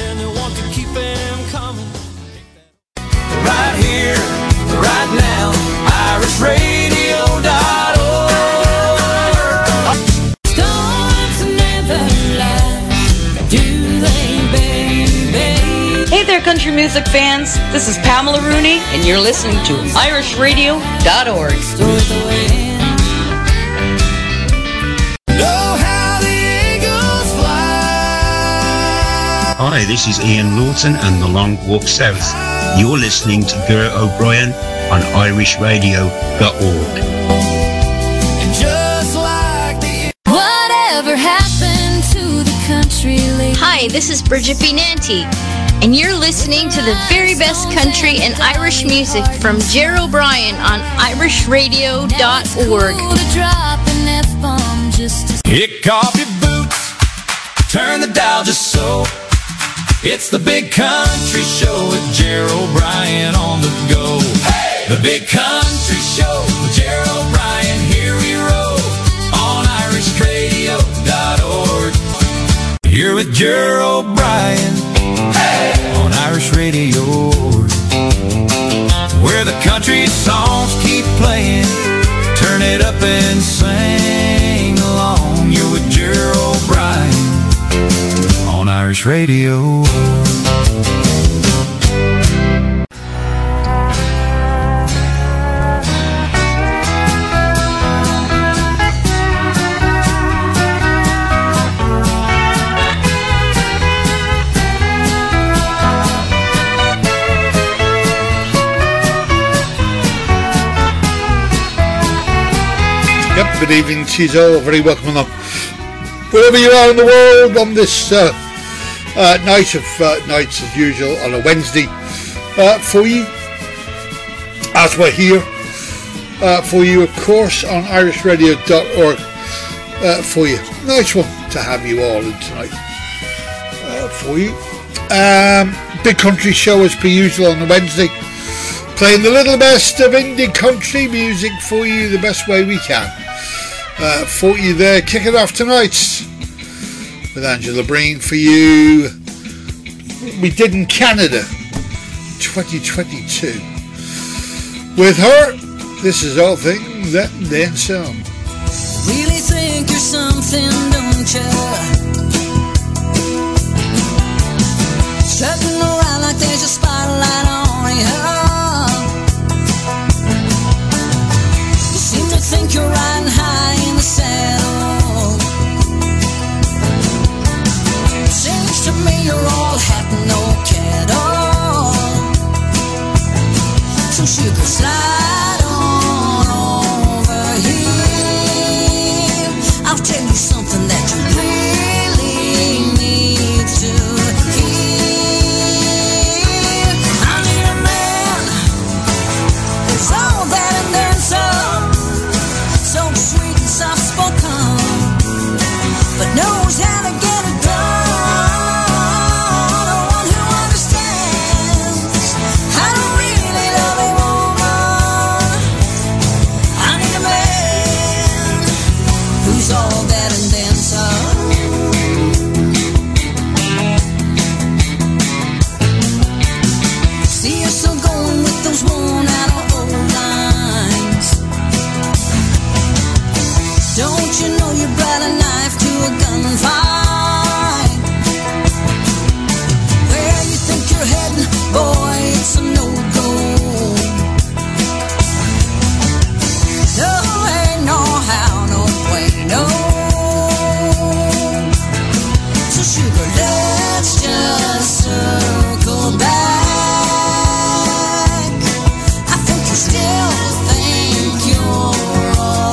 and they want to keep them coming. Right here, right now, irishradio.org. Storms never last, do they, baby? Hey there, country music fans. This is Pamela Rooney, and you're listening to irishradio.org. Hi, this is Ian Lawton and The Long Walk South. You're listening to Gert O'Brien on irishradio.org. Whatever happened to the country lady? Hi, this is Bridget B. Nanty, and you're listening to the very best country and Irish music from Ger O'Brien on irishradio.org. Kick off your boots, turn the dial just so. It's the Big Country Show with Ger O'Brien on the go. Hey! The Big Country Show with Ger O'Brien, here we roll on irishradio.org. Here with Ger O'Brien, hey! On Irish Radio, where the country songs keep playing. Turn it up and sing along. You're with Ger O'Brien on Irish Radio. Yep, good evening to you all. Very welcome along. Wherever you are in the world on this night of nights as usual on a Wednesday for you, as we're here for you, of course, on irishradio.org for you. Nice one to have you all in tonight for you. Big Country Show as per usual on a Wednesday, playing the little best of indie country music for you the best way we can for you there. Kick it off tonight with Angela Breen for you. We did in Canada 2022 with her. This is All Things and Then Some. Really think you're something, don't you? Strutting around like there's a spotlight on you. You seem to think you're riding high in the saddle. Seems to me you're all hat and no cattle. So sugar, slide on over here. I'll tell you something that you really need to hear. I need a man who's all that and then some. So sweet and soft spoken, but knows how to get it done. The one who understands how to really love a woman. I need a man who's all that and then some. See you're still going with those worn out old lines. Don't you know you brought a knife to a gunfight? Where you think you're heading, boy, it's a no-go. No way, no how, no way, no. So sugar, let's just circle back. I think you still think you're all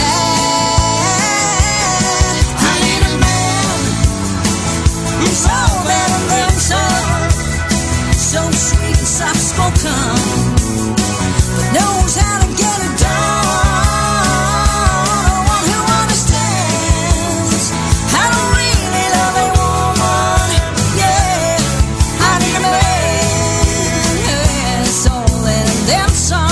that. I need a man who's all that and then some. So sweet and soft spoken, but knows how to get it done. The one who understands how to really love a woman. Yeah, I need a man. Yeah, it's all that and then some.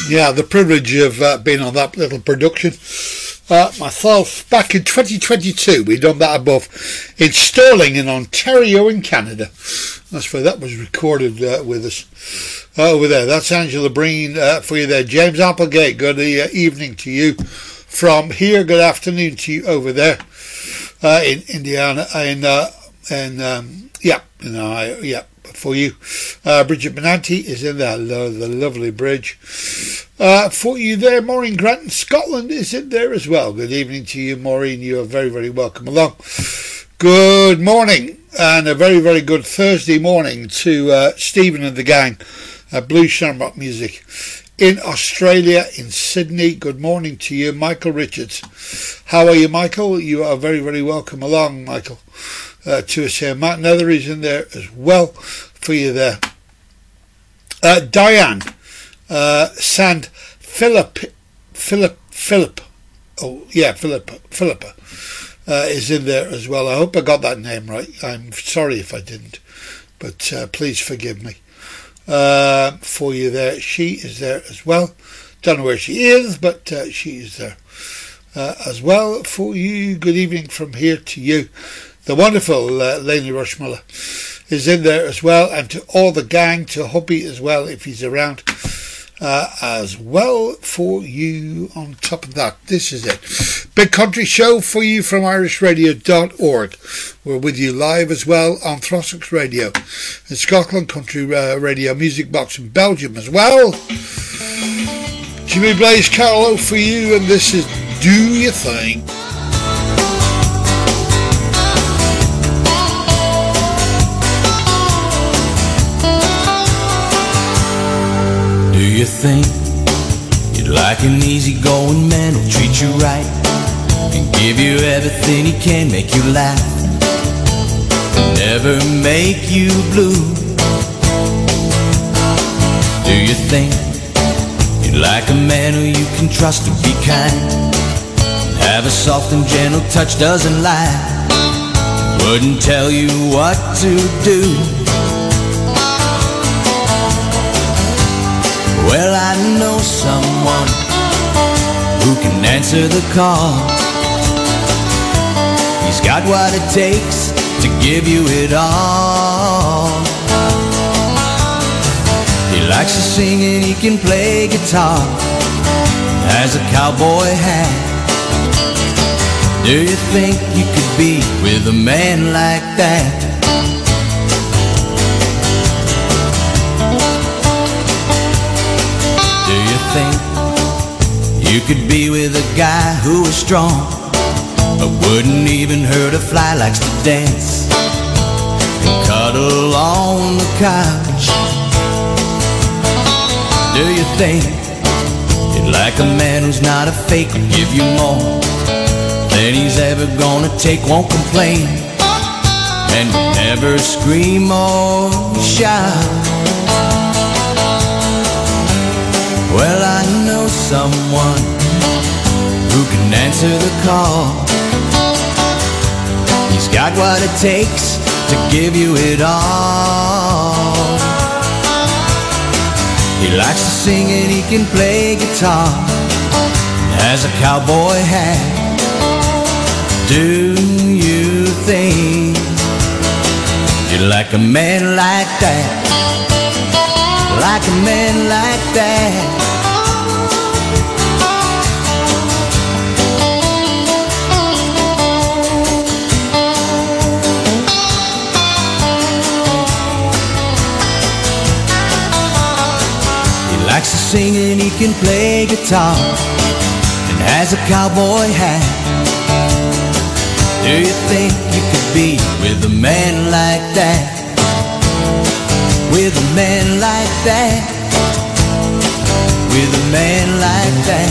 Yeah, the privilege of being on that little production. Myself, back in 2022, we'd done that above in Stirling in Ontario in Canada. That's where that was recorded with us over there. That's Angela Breen for you there. James Applegate, good evening to you from here. Good afternoon to you over there in Indiana. For you. Bridget Benanti is in there, the lovely bridge. For you there, Maureen Grant in Scotland is in there as well. Good evening to you, Maureen. You are very, very welcome along. Good morning and a very, very good Thursday morning to Stephen and the gang at Blue Shamrock Music in Australia, in Sydney. Good morning to you, Michael Richards. How are you, Michael? You are very, very welcome along, Michael. To us here. Matt Nether is in there as well for you there. Diane Sand Philippa is in there as well. I hope I got that name right. I'm sorry if I didn't, but please forgive me. For you there. She is there as well. Don't know where she is, but she is there as well for you. Good evening from here to you. The wonderful Laney Rushmiller is in there as well, and to all the gang, to Hubby as well, if he's around, as well for you on top of that. This is it. Big Country Show for you from irishradio.org. We're with you live as well on Throssachs Radio in Scotland, Country Radio Music Box in Belgium as well. Jimmy Blaze Carlo for you, and this is Do Your Thing. Do you think you'd like an easygoing man who'll treat you right and give you everything he can, make you laugh and never make you blue? Do you think you'd like a man who you can trust to be kind and have a soft and gentle touch, doesn't lie, wouldn't tell you what to do? Well, I know someone who can answer the call. He's got what it takes to give you it all. He likes to sing and he can play guitar, has a cowboy hat. Do you think you could be with a man like that? You could be with a guy who is strong, but wouldn't even hurt a fly, likes to dance and cuddle on the couch. Do you think you'd like a man who's not a fake, will give you more than he's ever gonna take, won't complain, and will never scream or shout? Well, I know someone who can answer the call. He's got what it takes to give you it all. He likes to sing and he can play guitar, has a cowboy hat. Do you think you'd like a man like that? Like a man like that? Likes to sing and he can play guitar and has a cowboy hat. Do you think you could be with a man like that? With a man like that? With a man like that?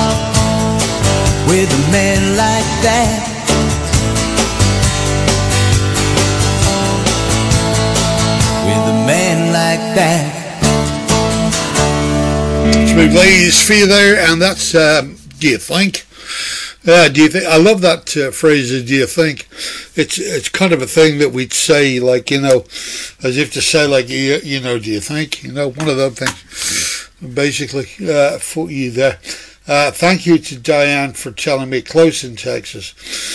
With a man like that? With a man like that? Jimmy Blaze for you there, and that's do you think? Do you think? I love that phrase. Do you think? It's kind of a thing that we'd say, like, you know, as if to say, like, you know, do you think? You know, one of those things. basically, for you there. Thank you to Diane for telling me close in Texas.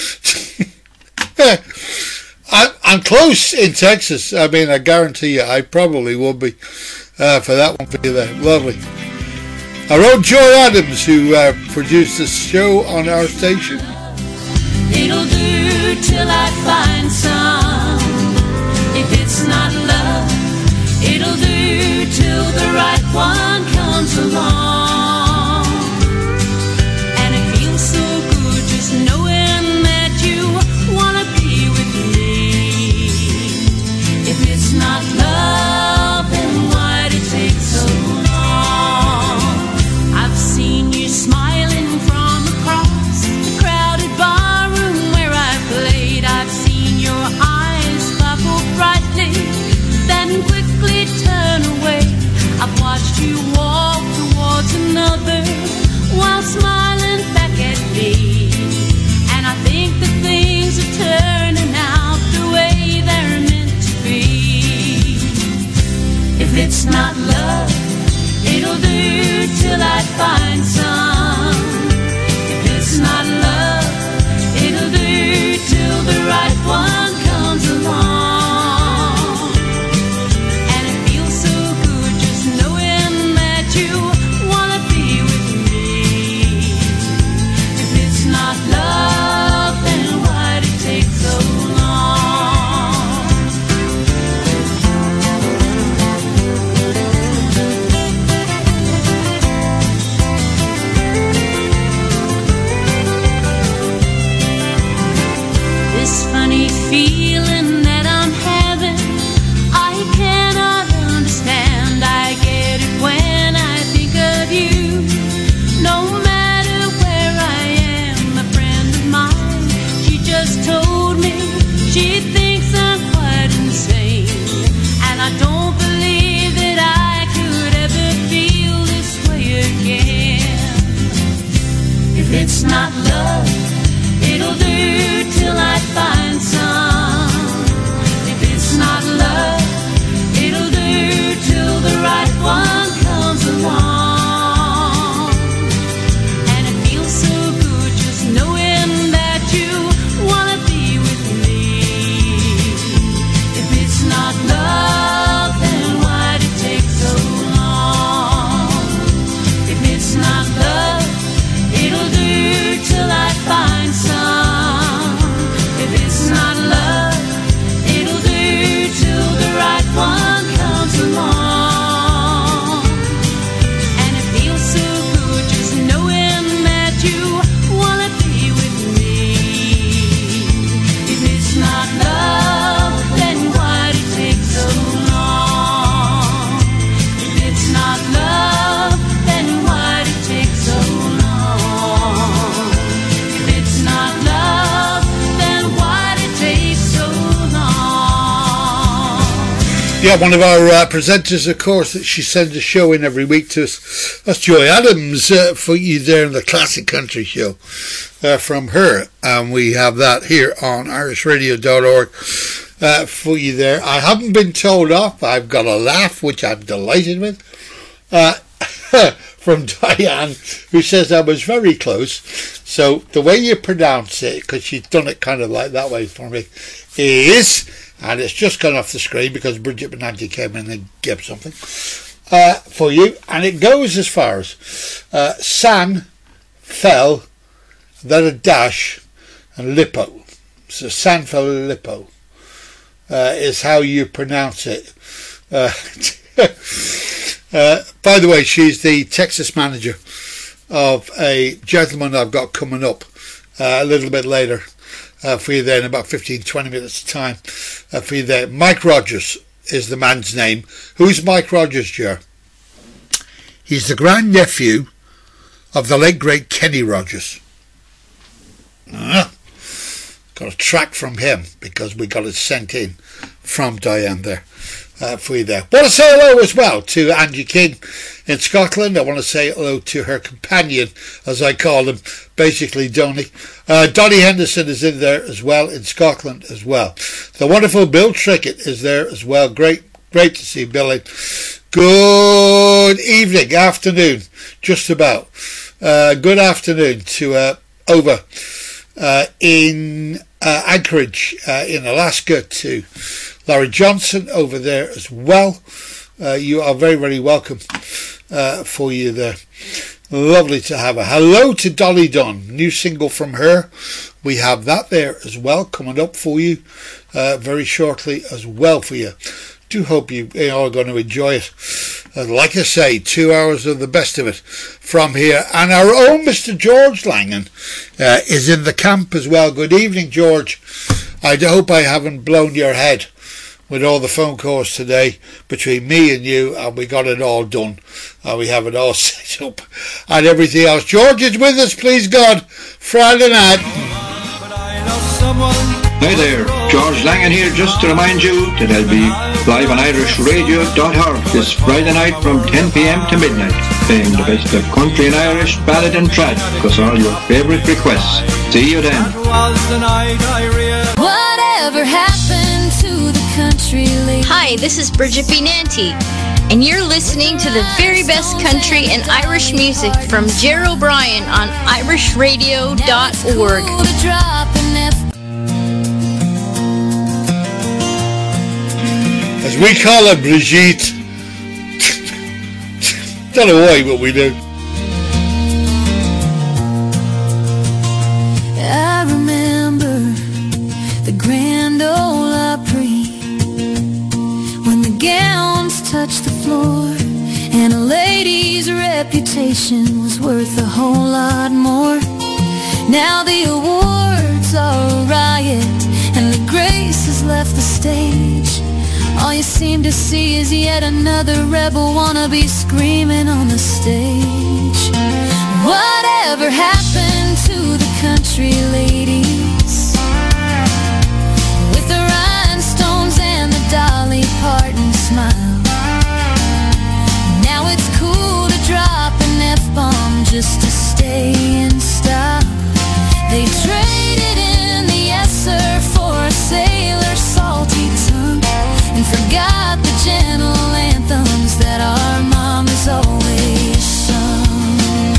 I'm close in Texas. I mean, I guarantee you, I probably will be for that one for you there. Lovely. Our own Joy Adams, who produced this show on our station. It'll do till I find some. If it's not love, it'll do till the right one comes along. And it feels so good just knowing that you wanna be with me. If it's not love, then why'd it take so long? I've seen you smiling from across the crowded barroom where I played. I've seen your eyes sparkle brightly, then quickly turn away. I've watched you walk towards another while smiling back at me. And I think that things are turning out the way they're meant to be. If it's not love, it'll do till I find some. If it's not love, it'll do till the right one comes along. And it feels so good just knowing that you wanna be with me. If it's not love, then why'd it take so long? This funny feeling that I'm having, I cannot understand. I get it when I think of you. No matter where I am, a friend of mine, she just told me she thinks I'm quite insane. And I don't believe that I could ever feel this way again. If it's not love, it'll do till I find some. If it's not love, it'll do till the right one comes along. And it feels so good just knowing that you wanna be with me. If it's not love, then why'd it take so long? If it's not love, it'll do till I find some. If it's not love, it'll do till the right one comes along. And it feels so good just knowing that you wanna be with me. If it's not love, then why'd it take so long? If it's not love, then why'd it take so long? If it's not love, then why'd it take so long? Yeah, one of our presenters, of course, that she sends a show in every week to us. That's Joy Adams for you there in the Classic Country Show from her. And we have that here on irishradio.org for you there. I haven't been told off. I've got a laugh, which I'm delighted with, from Diane, who says I was very close. So the way you pronounce it, because she's done it kind of like that way for me, is... and it's just gone off the screen because Bridget Benanti came in and gave something for you. And it goes as far as San, Fell, then a dash, and Lippo. So San Fell Lippo is how you pronounce it. By the way, she's the Texas manager of a gentleman I've got coming up a little bit later. For you there in about 15-20 minutes time for you there. Mike Rogers is the man's name. Who's Mike Rogers, Joe? He's the grandnephew of the late great Kenny Rogers. Got a track from him because we got it sent in from Diane there for you there. Want to say hello as well to Angie King in Scotland. I want to say hello to her companion, as I call him, basically Donny. Donny Henderson is in there as well, in Scotland as well. The wonderful Bill Trickett is there as well. Great to see Billy. Good evening, afternoon, just about. Good afternoon to over in Anchorage in Alaska, to Larry Johnson over there as well. You are very, very welcome for you there. Lovely to have her. Hello to Dolly Dunn, new single from her. We have that there as well coming up for you very shortly as well for you. Do hope you are going to enjoy it. Like I say, 2 hours of the best of it from here. And our own Mr. George Langan is in the camp as well. Good evening, George. I hope I haven't blown your head with all the phone calls today between me and you, and we got it all done. We have it all set up and everything else. George is with us, please God, Friday night. Hi there, George Langan here, just to remind you that I'll be live on irishradio.org this Friday night from 10 p.m. to midnight, playing the best of country and Irish, ballad and trad, plus all your favourite requests. See you then. Whatever happened to the country lady? Hi, this is Bridget B. Nanty, and you're listening to the very best country and Irish music from Ger O'Brien on irishradio.org. As we call her Brigitte. Don't know why, but we do. I remember the Grand Ole Opry, when the gowns touched the floor and a lady's reputation was worth a whole lot more. Now the awards are a riot and the grace has left the stage. All you seem to see is yet another rebel wannabe screaming on the stage. Whatever happened to the country ladies, with the rhinestones and the Dolly Parton smile? Now it's cool to drop an F-bomb just to stay in style. They traded in the yes sir for a sailor's salty tongue, and forgot the gentle anthems that our mamas always sung.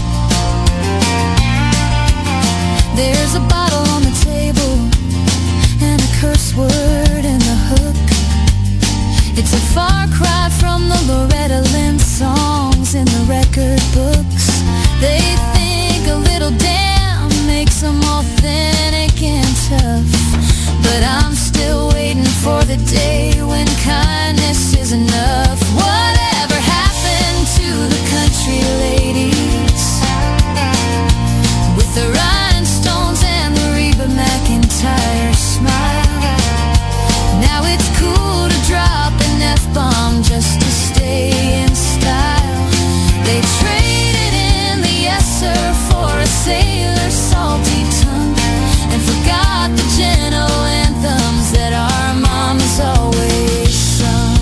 There's a bottle on the table and a curse word in the hook. It's a far cry from the Loretta Lynn songs in the record books. They think a little damn makes them authentic and tough, but I'm still waiting for the day when kindness is enough. Whatever happened to the country ladies, with the rhinestones and the Reba McEntire smile? Now it's cool to drop an F-bomb just to stay in style. They traded in the yes sir for a sailor's salty tongue, and forgot the gentle anthems that our mamas always sung.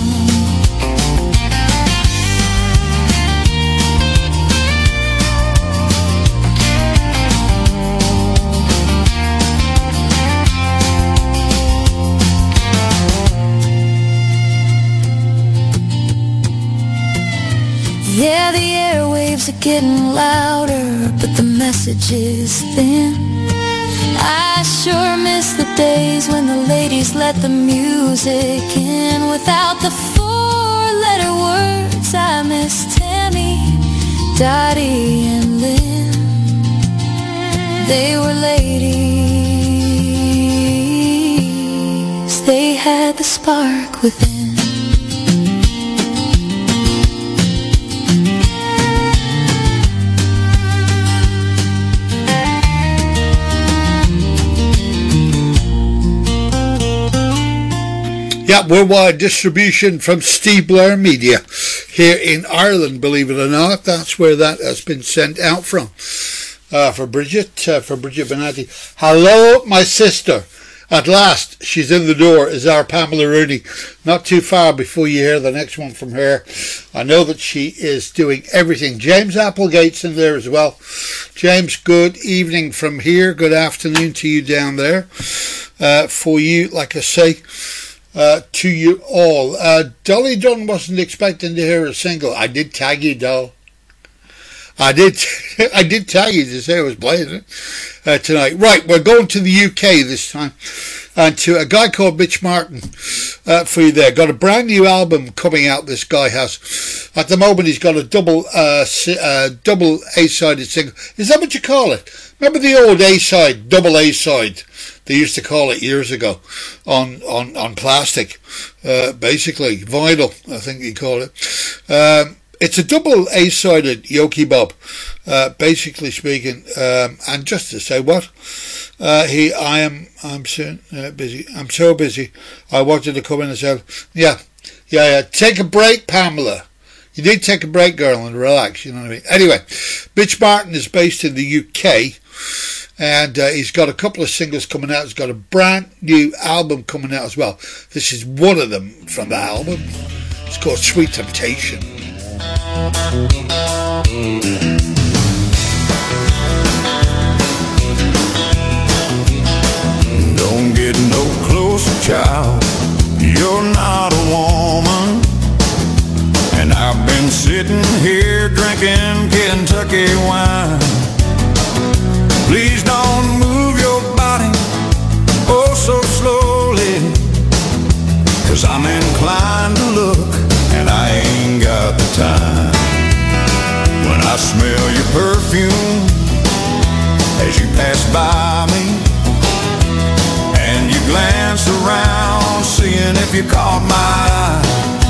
Yeah, the airwaves are getting louder, but the message is thin. I sure miss the days when the ladies let the music in. Without the four-letter words, I miss Tammy, Dottie, and Lynn. They were ladies, they had the spark within. Yeah, worldwide distribution from Steve Blair Media here in Ireland, believe it or not. That's where that has been sent out from. For Bridget Benatti. Hello, my sister. At last, she's in the door, is our Pamela Rooney. Not too far before you hear the next one from her. I know that she is doing everything. James Applegate's in there as well. James, good evening from here. Good afternoon to you down there. For you, like I say, to you all. Dolly Dunn wasn't expecting to hear a single. I did tag you, Doll. I did tag you to say I was playing it tonight. Right, we're going to the UK this time, and to a guy called Mitch Martin for you there. Got a brand new album coming out, this guy has. At the moment he's got a double A-sided single. Is that what you call it? Remember the old A-side, double A-side? They used to call it years ago on plastic, basically vinyl, I think you call it. It's a double A-sided Yoki Bob, basically speaking. And just to say what, I'm so busy. I'm so busy. I wanted to come in and say, yeah. Take a break, Pamela. You need to take a break, girl, and relax. You know what I mean? Anyway, Mitch Martin is based in the UK. And he's got a couple of singles coming out. He's got a brand new album coming out as well. This is one of them from the album. It's called Sweet Temptation. Don't get no closer, child. You're not a woman. And I've been sitting here drinking Kentucky wine. Please don't move your body oh so slowly, 'cause I'm inclined to look and I ain't got the time. When I smell your perfume as you pass by me, and you glance around seeing if you caught my eye,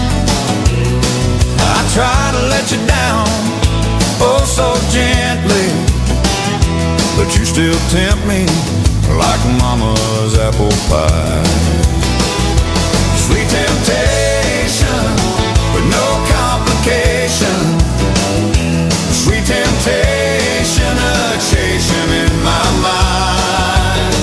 I try to let you down oh so gently, but you still tempt me like mama's apple pie. Sweet temptation with no complication. Sweet temptation, a chasing in my mind.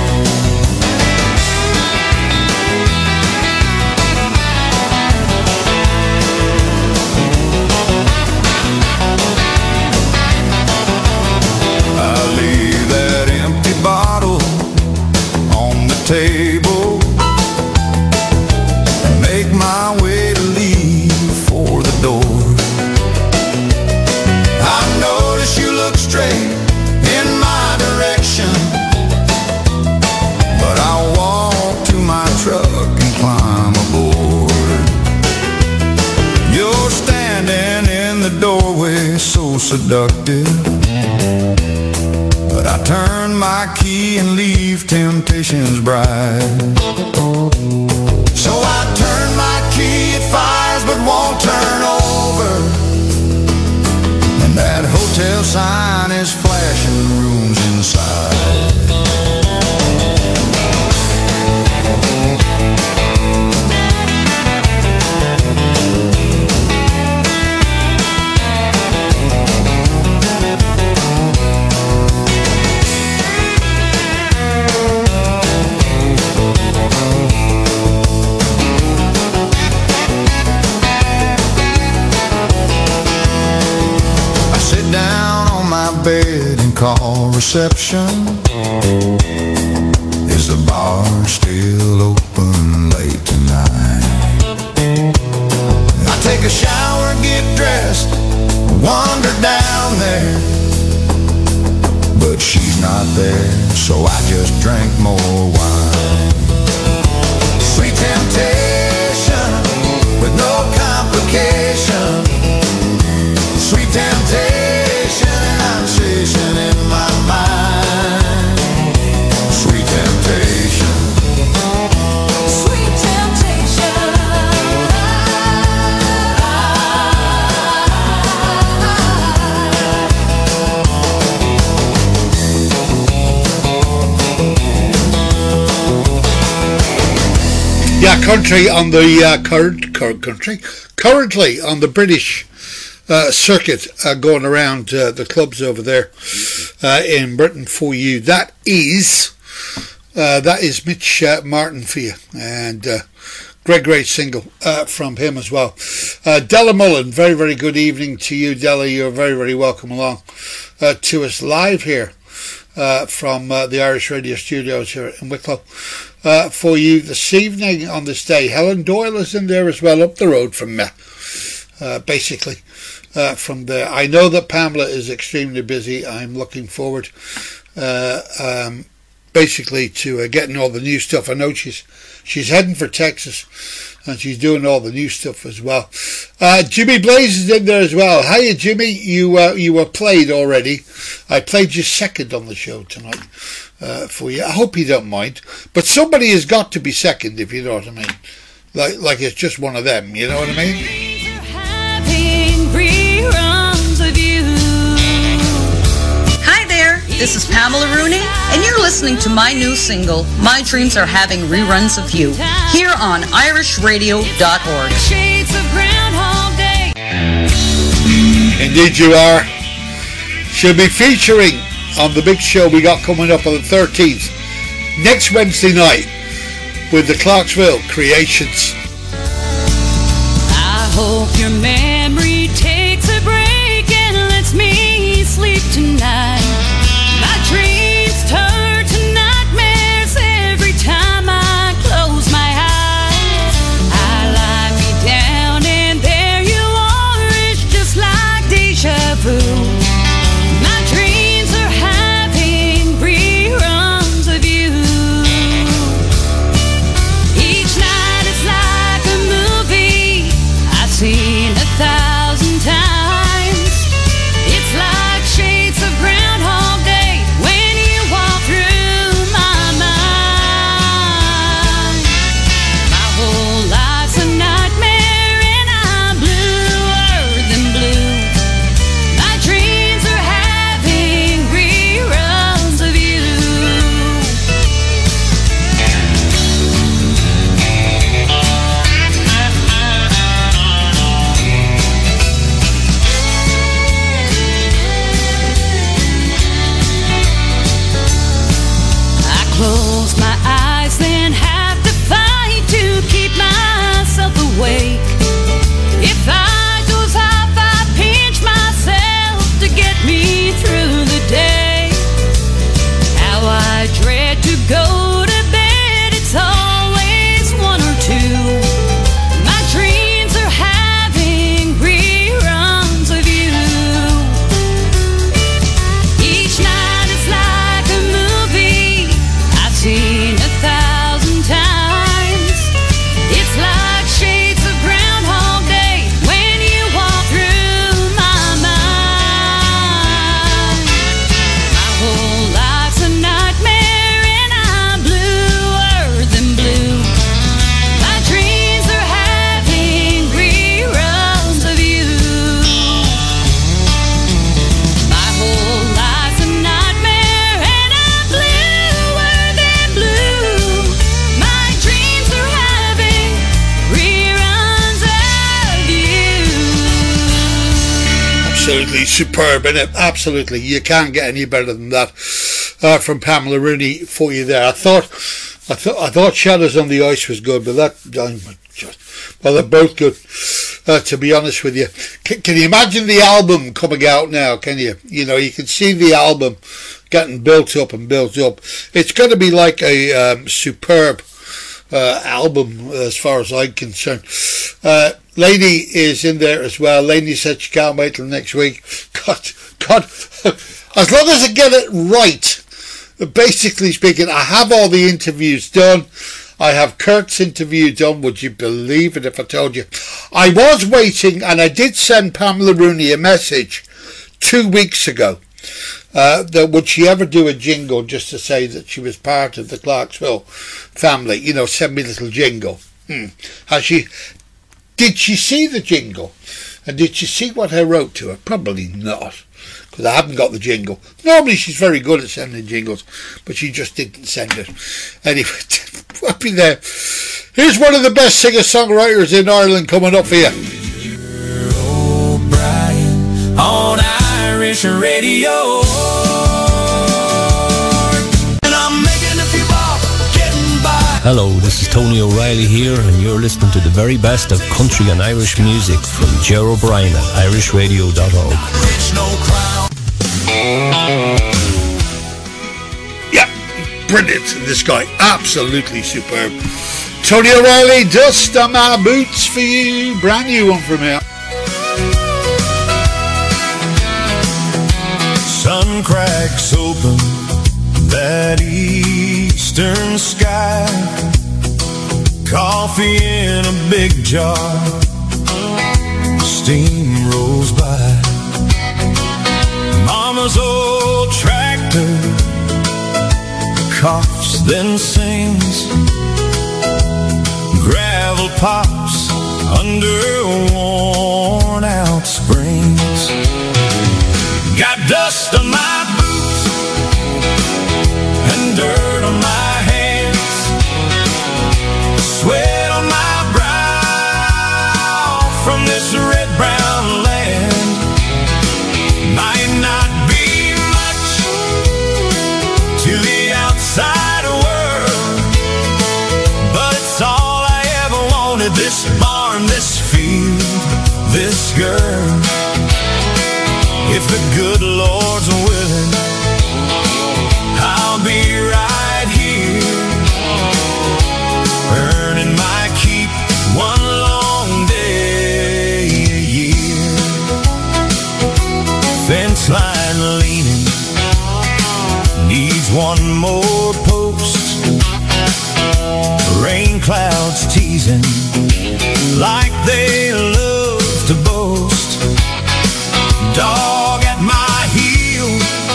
I leave that empty bottle on the table and make my way to leave for the door. I notice you look straight in my direction, but I'll walk to my truck and climb aboard. You're standing in the doorway so seductive, but I turn my key and leave temptation's bride. So I turn my key, it fires but won't turn over, and that hotel sign is flashing rooms inside. Bed and call reception. Is the bar still open late tonight? I take a shower, get dressed, wander down there, but she's not there, so I just drank more wine. Sweet temptation with no complication. Sweet temptation, I'm chasing in my mind. Sweet temptation. Sweet temptation. Yeah, country on the currently on the British circuit going around the clubs over there in Britain for you. That is Mitch Martin for you, and great single from him as well. Della Mullen, very, very good evening to you, Della. You're very, very welcome along to us live here from the Irish Radio Studios here in Wicklow. for you this evening on this day. Helen Doyle is in there as well, up the road from me, basically. From there, I know that Pamela is extremely busy. I'm looking forward, basically, to getting all the new stuff. I know she's heading for Texas, and she's doing all the new stuff as well. Jimmy Blaze is in there as well. Hiya, Jimmy. You were played already. I played you second on the show tonight for you. I hope you don't mind. But somebody has got to be second, if you know what I mean. Like it's just one of them. You know what I mean? Hi there, this is Pamela Rooney, and you're listening to my new single, My Dreams Are Having Reruns of You, here on irishradio.org. Indeed you are. She'll be featuring on the big show we got coming up on the 13th, next Wednesday night, with the Clarksville Creations. I hope your memory takes a break and lets me sleep tonight. My dreams turn to nightmares every time I close my eyes. I lie me down and there you are, it's just like deja vu. My dreams are having reruns of you. Each night is like a movie I've seen 1,000 times. It's like shades of Groundhog Day when you walk through my mind. My whole life's a nightmare and I'm bluer than blue. My dreams are having reruns of you. I close my eyes, then have to fight to keep myself awake. If I doze off, I pinch myself to get me through the day. How I dread to go to bed, it's always one or two. My dreams are having reruns of you. Each night is like a movie I've seen 1,000 times. It's like shades of Groundhog Day when you walk through my mind. My whole life's a nightmare and I'm bluer than blue. My dreams are having reruns of you. My whole life's a nightmare and I'm bluer than blue. My dreams are having reruns of you. Absolutely superb, isn't it? Absolutely. You can't get any better than that from Pamela Rooney for you there. I thought Shadows on the Ice was good, but well, they're both good, to be honest with you. Can you imagine the album coming out now, can you? You know, you can see the album getting built up and built up. It's going to be like a superb album as far as I'm concerned. Lady is in there as well. Lady said she can't wait till next week. God, as long as I get it right, basically speaking, I have all the interviews done. I have Kurt's interview done. Would you believe it if I told you? I was waiting, and I did send Pamela Rooney a message 2 weeks ago that would she ever do a jingle just to say that she was part of the Clarksville family. You know, send me a little jingle. Did she see the jingle? And did she see what I wrote to her? Probably not, because I haven't got the jingle. Normally she's very good at sending jingles, but she just didn't send it. Anyway, I'll be there. Here's one of the best singer-songwriters in Ireland coming up for you. O'Brien on Irish Radio. And I'm making a few bob, getting by. Hello, this is Tony O'Reilly here, and you're listening to the very best of country and Irish music from Ger O'Brien at irishradio.org. Yep, brilliant, this guy, absolutely superb. Tony O'Reilly, Dust on My Boots for you, brand new one from here. Sun cracks open that eastern sky, coffee in a big jar, steam rolls by. Mama's old tractor coughs then sings, gravel pops under worn out springs. Got dust on my boots and dirt on my hands, sweat on my brow from this red-brown land. Might not be much to the outside world, but it's all I ever wanted. This barn, this field, this girl. If the good Lord's willing, I'll be right here, earning my keep one long day a year. Fence line leaning needs one more post, rain clouds teasing like they love to boast. Dog at my heel,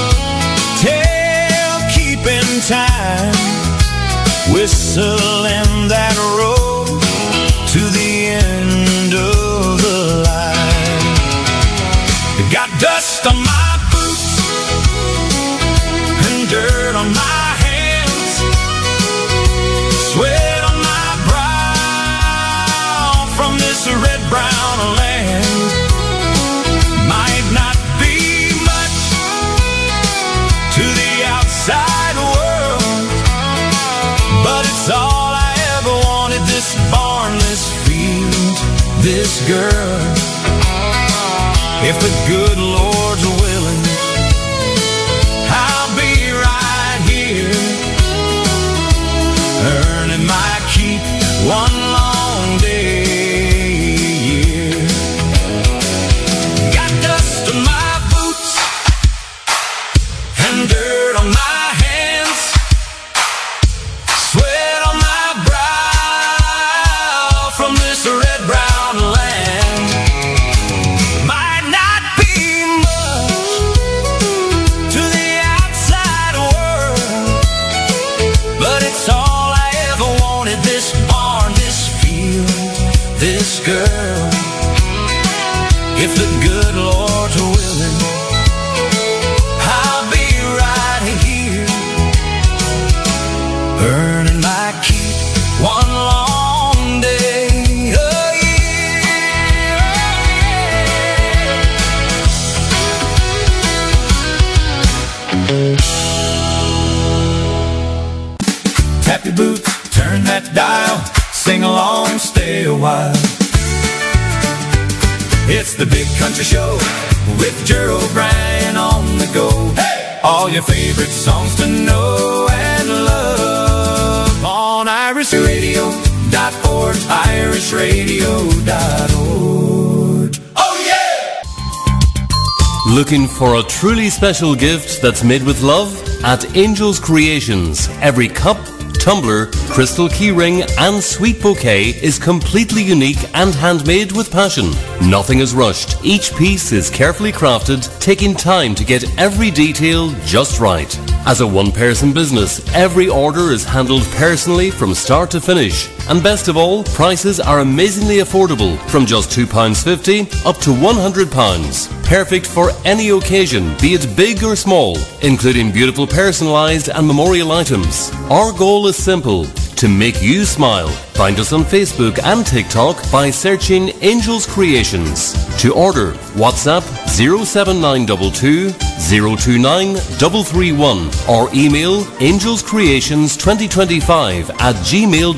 tail keeping time, whistling that road to the end of the line. Got dust on my boots and dirt on my hands, sweat on my brow from this red-brown land. Might not be much to the outside world, but it's all I ever wanted. This barn, this field, this girl. If the good Lord's willing, I'll be right here, earning my keep one long day. Girl, if the good Lord's willing, I'll be right here, earning my keep one long day a year. Tap your boots, turn that dial, sing along, stay a while. It's the Big Country Show with Ger O'Brien on the go. Hey! All your favorite songs to know and love on irishradio.org, irishradio.org. Oh yeah! Looking for a truly special gift that's made with love? At Angels Creations, every cup, tumbler, crystal keyring and sweet bouquet is completely unique and handmade with passion. Nothing is rushed. Each piece is carefully crafted, taking time to get every detail just right. As a one-person business, every order is handled personally from start to finish. And best of all, prices are amazingly affordable, from just £2.50 up to £100. Perfect for any occasion, be it big or small, including beautiful personalised and memorial items. Our goal is simple: to make you smile. Find us on Facebook and TikTok by searching Angels Creations. To order, WhatsApp 07922 029 331 or email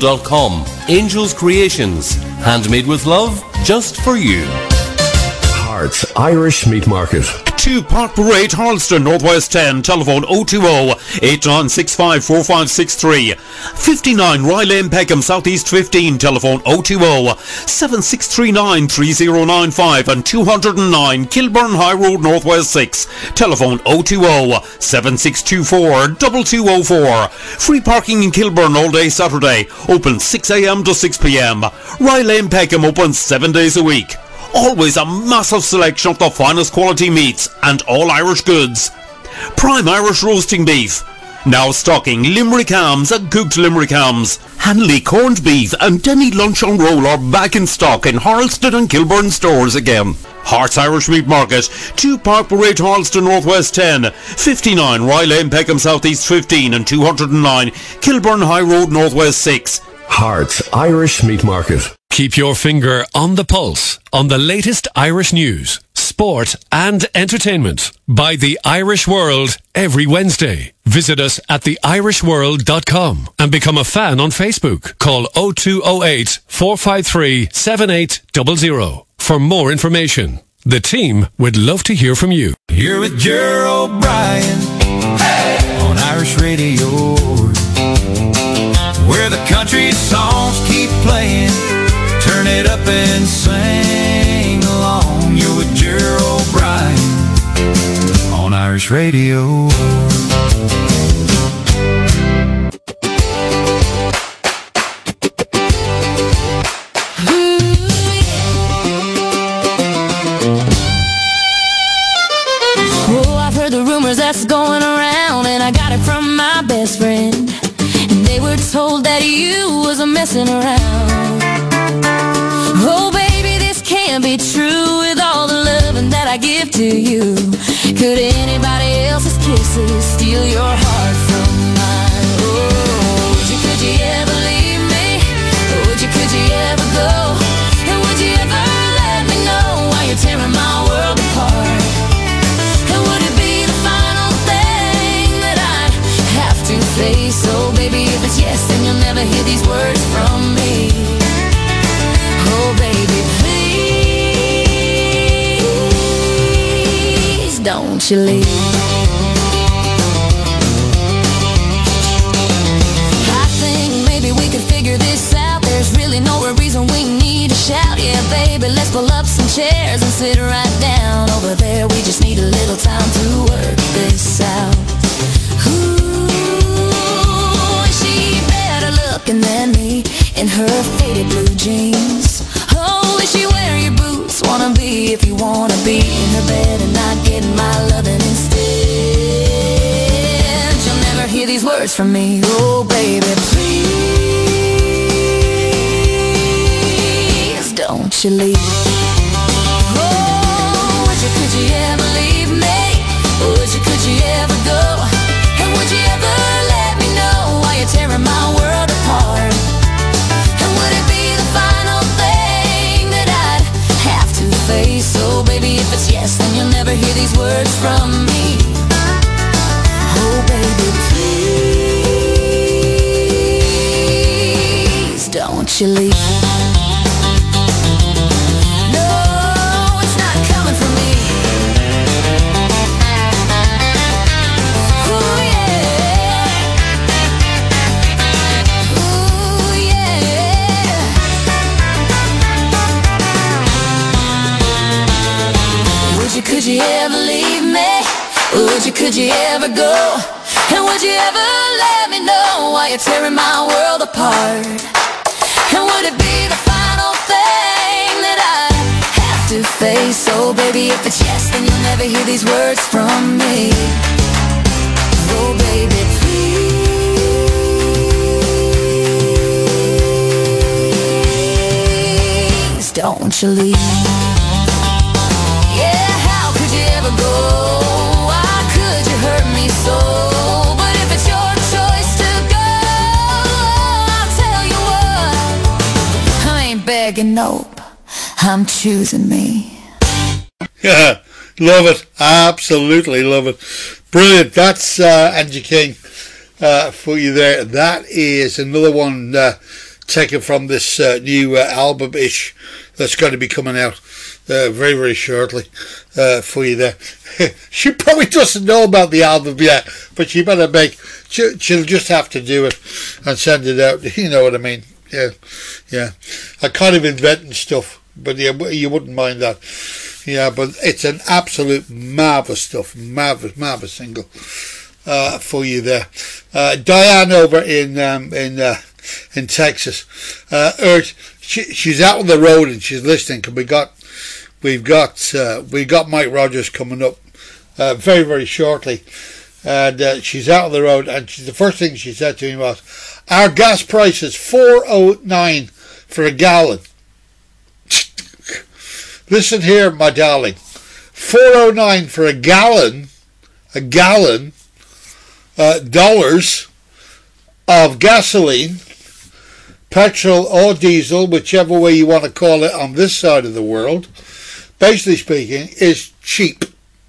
angelscreations2025@gmail.com. Angels Creations, handmade with love, just for you. Hearts Irish Meat Market. 2 Park Parade, Harleston, Northwest 10, telephone 020-8965-4563. 59 Rye Lane, Peckham, Southeast 15, telephone 020-7639-3095 and 209 Kilburn High Road, Northwest 6, telephone 020-7624-2204. Free parking in Kilburn all day Saturday, open 6 a.m. to 6 p.m. Rye Lane, Peckham, open 7 days a week. Always a massive selection of the finest quality meats and all Irish goods. Prime Irish roasting beef. Now stocking Limerick hams and cooked Limerick hams. Hanley corned beef and Denny lunch on roll are back in stock in Harleston and Kilburn stores again. Hearts Irish Meat Market, 2 Park Parade, Harleston, Northwest 10, 59 Rye Lane, Peckham, Southeast 15 and 209 Kilburn High Road, Northwest 6. Hearts Irish Meat Market. Keep your finger on the pulse on the latest Irish news, sport and entertainment by The Irish World every Wednesday. Visit us at theirishworld.com and become a fan on Facebook. Call 0208 453 7800 for more information. The team would love to hear from you. You're with Gerald O'Brien on Irish Radio, where the country songs keep playing. Turn it up and sing along. You're with Gerald O'Brien on Irish Radio. Oh, I've heard the rumors that's going around, and I got it from my best friend. And they were told that you was a messing around. Oh baby, this can't be true with all the loving that I give to you. Could anybody else's kisses steal your heart from mine? Oh, could you ever leave me? Could you ever go? And would you ever let me know why you're tearing my world apart? And would it be the final thing that I have to face? Oh baby, if it's yes, then you'll never hear these words from me. Oh baby, please don't you leave. I think maybe we could figure this out. There's really no reason we need to shout. Yeah baby, let's pull up some chairs and sit right down over there. We just need a little time to work this out. Ooh, is she better looking than me in her faded blue jeans? Oh, is she wearing your boots? Wanna be if you wanna be in her bed and not getting my loving instead. You'll never hear these words from me. Oh baby, please don't you leave. Oh, could you ever leave me? Could you ever go? And would you ever let me know why you're tearing my world apart? And would it be the final thing that I'd have to face? Oh baby, if it's yes, then you'll never hear these words from me. Oh baby, please don't you leave. Could you ever leave me? Could you ever go? And would you ever let me know why you're tearing my world apart? And would it be the final thing that I have to face? Oh baby, if it's yes, then you'll never hear these words from me. Oh baby, please don't you leave. Nope, I'm choosing me. Yeah, love it. Absolutely love it. Brilliant. That's Angie King for you there. That is another one taken from this new album-ish that's going to be coming out very, very shortly for you there. She probably doesn't know about the album yet, but she better she'll just have to do it and send it out. You know what I mean? Yeah. I kind of inventing stuff, but you wouldn't mind that. Yeah, but it's an absolute marvellous stuff. Marvellous single for you there. Diane over in Texas. She's out on the road and she's listening. We've got Mike Rogers coming up very, very shortly, and she's out on the road. And the first thing she said to me was, "Our gas price is $4.09 for a gallon." Listen here, my darling, $4.09 for a gallon, dollars of gasoline, petrol or diesel, whichever way you want to call it on this side of the world, basically speaking, is cheap.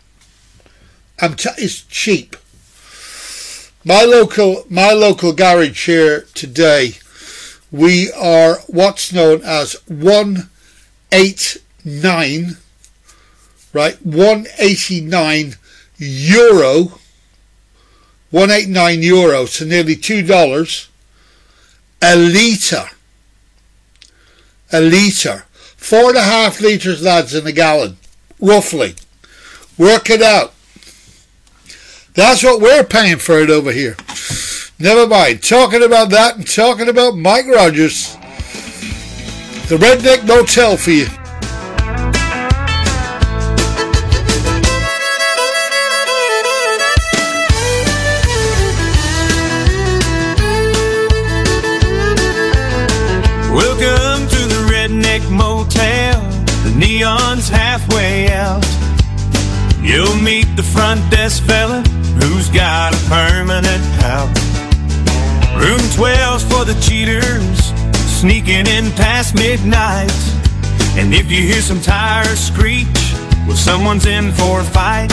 It's cheap. My local garage here today, we are what's known as 189, right? 189 euro, 189 euro, so nearly $2 a litre. 4.5 litres, lads, in a gallon, roughly. Work it out. That's what we're paying for it over here. Never mind. Talking about that and talking about Mike Rogers. The Redneck Motel for you. Welcome to the Redneck Motel. The neon's halfway out. You'll meet the front desk fella who's got a permanent house. Room 12's for the cheaters, sneaking in past midnight. And if you hear some tires screech, well, someone's in for a fight.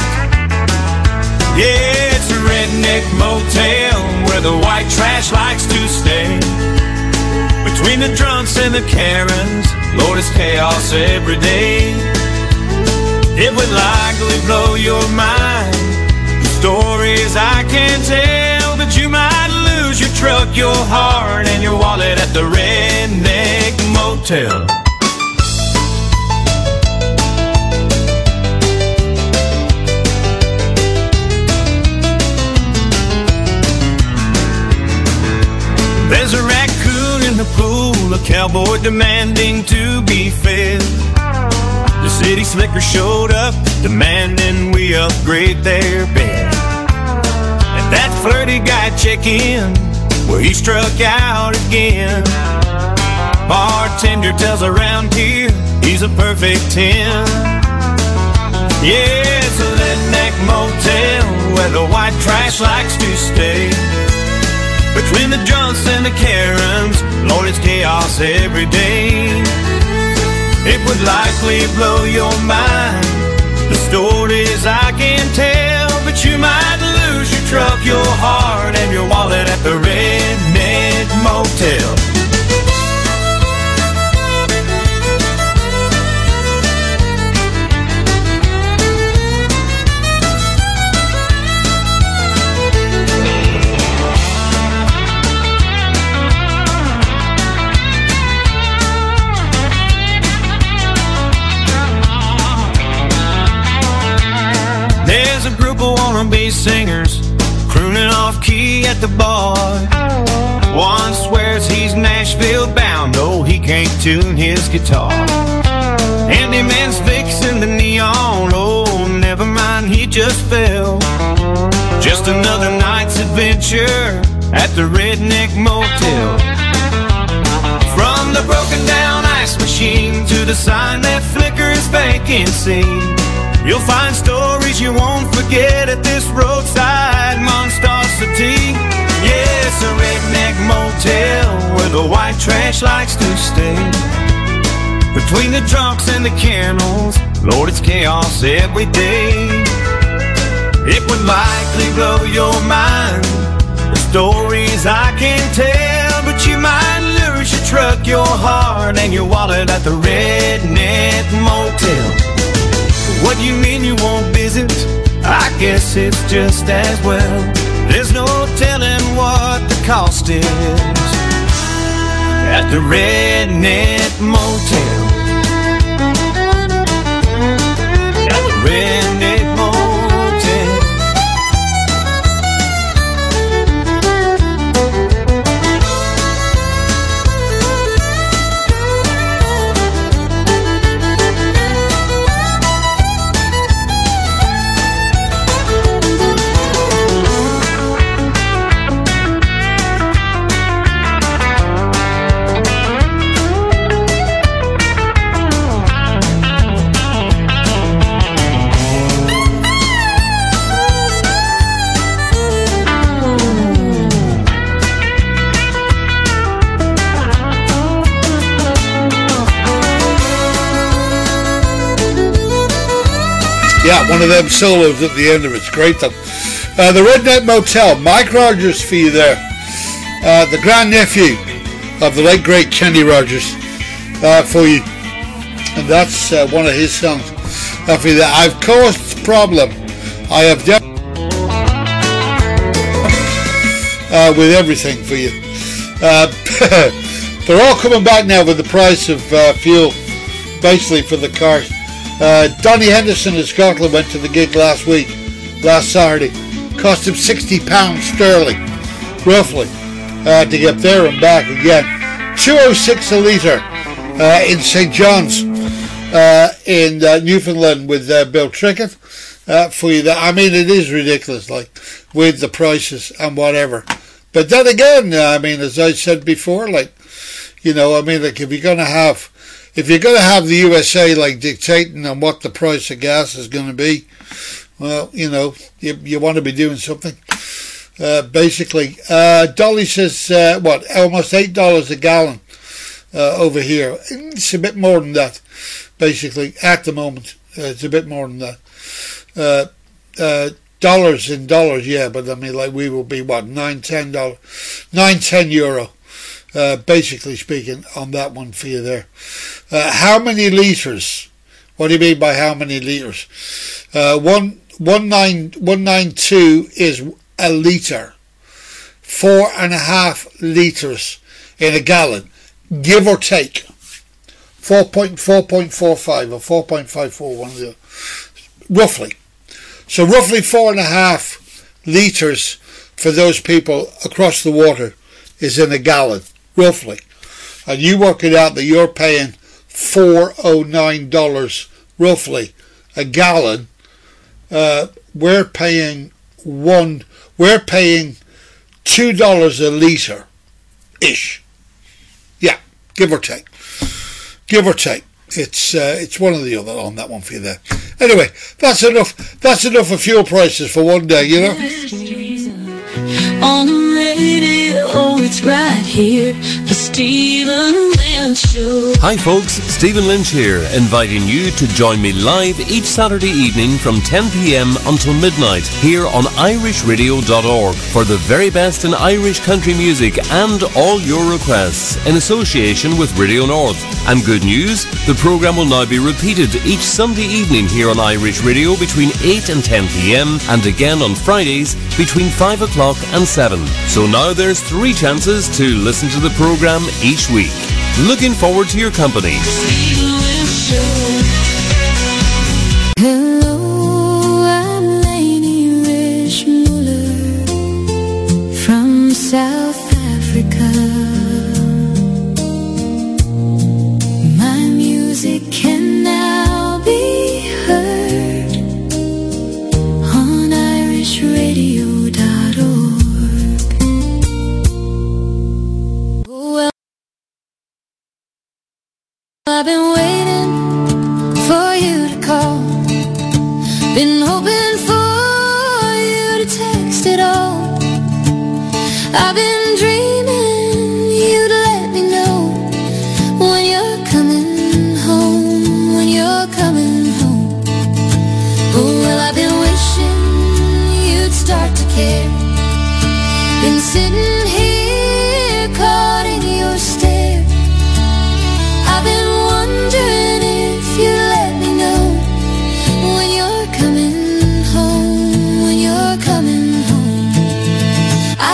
Yeah, it's a Redneck Motel where the white trash likes to stay. Between the drunks and the Karens, Lord, it's chaos every day. It would likely blow your mind, the stories I can tell, but you might lose your truck, your heart, and your wallet at the Redneck Motel. There's a raccoon in the pool, a cowboy demanding to be fed. The city slicker showed up, demanding we upgrade their bed. And that flirty guy check in, well, he struck out again. Bartender tells around here he's a perfect 10. Yeah, it's a Redneck Motel where the white trash likes to stay. Between the drunks and the Karens, Lord, it's chaos every day. It would likely blow your mind, the stories I can tell, but you might lose your truck, your heart, and your wallet at the Redneck Motel. There's a group of wannabe singers crooning off key at the bar. One swears he's Nashville bound, oh, he can't tune his guitar. Handyman's fixing the neon, oh, never mind, he just fell. Just another night's adventure at the Redneck Motel. From the broken down ice machine to the sign that flickers vacancy, you'll find stories you won't forget at this roadside monstrosity. Yes, a Redneck Motel where the white trash likes to stay. Between the drunks and the kennels, Lord, it's chaos every day. It would likely blow your mind, the stories I can tell, but you might lose your truck, your heart, and your wallet at the Redneck Motel. What you mean you won't visit? I guess it's just as well. There's no telling what the cost is at the Redneck Motel. At the Redneck Motel. Yeah, one of them solos at the end of it's great though. The Redneck Motel, Mike Rogers for you there. The grandnephew of the late great Kenny Rogers for you. And that's one of his songs. For you there. I've caused problem. I have dealt with everything for you. They're all coming back now with the price of fuel, basically for the cars. Donnie Henderson of Scotland went to the gig last Saturday. Cost him £60 sterling, roughly, to get there and back again. 206 a litre in St John's in Newfoundland with Bill Trickett for you. I mean, it is ridiculous, like, with the prices and whatever. But then again, I mean, as I said before, like, you know, I mean, like, if you're going to have the USA like dictating on what the price of gas is going to be, well, you know, you want to be doing something. Basically, Dolly says almost $8 a gallon over here. It's a bit more than that, basically at the moment. It's a bit more than that. Dollars in dollars, yeah, but I mean, like, we will be what, €9-10. Basically speaking, on that one for you there. How many litres? What do you mean by how many litres? 192 is a litre. 4.5 litres in a gallon, give or take. 4.45 or 4.54, one of the roughly. So roughly 4.5 litres for those people across the water is in a gallon. Roughly, and you work it out that you're paying $409 roughly a gallon. We're paying $2 a litre ish. Yeah, give or take. It's one or the other on that one for you there. Anyway, that's enough of fuel prices for one day, you know. On the radio, it's right here, the Stephen Lynch Show. Hi folks, Stephen Lynch here, inviting you to join me live each Saturday evening from 10 p.m. until midnight here on irishradio.org for the very best in Irish country music and all your requests in association with Radio North. And good news, the programme will now be repeated each Sunday evening here on Irish Radio between 8 and 10 p.m. and again on Fridays between 5 o'clock and 7. So now there's 3 chances to listen to the programme each week. Looking forward to your company. Hello, I'm Lady Rishmuller from South Africa. My music can now be heard on irishradio.org. Well, I've been waiting for you to call. Been hoping for you to text it all. I've been dreaming you'd let me know when you're coming home, when you're coming home. Oh, well, I've been wishing you'd start to care. Been sitting here caught in your stare.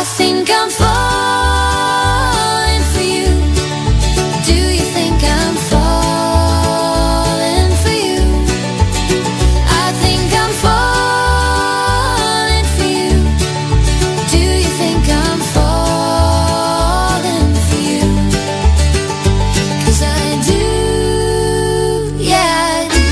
I think I'm falling for you. Do you think I'm falling for you? I think I'm falling for you. Do you think I'm falling for you? 'Cause I do, yeah, I do.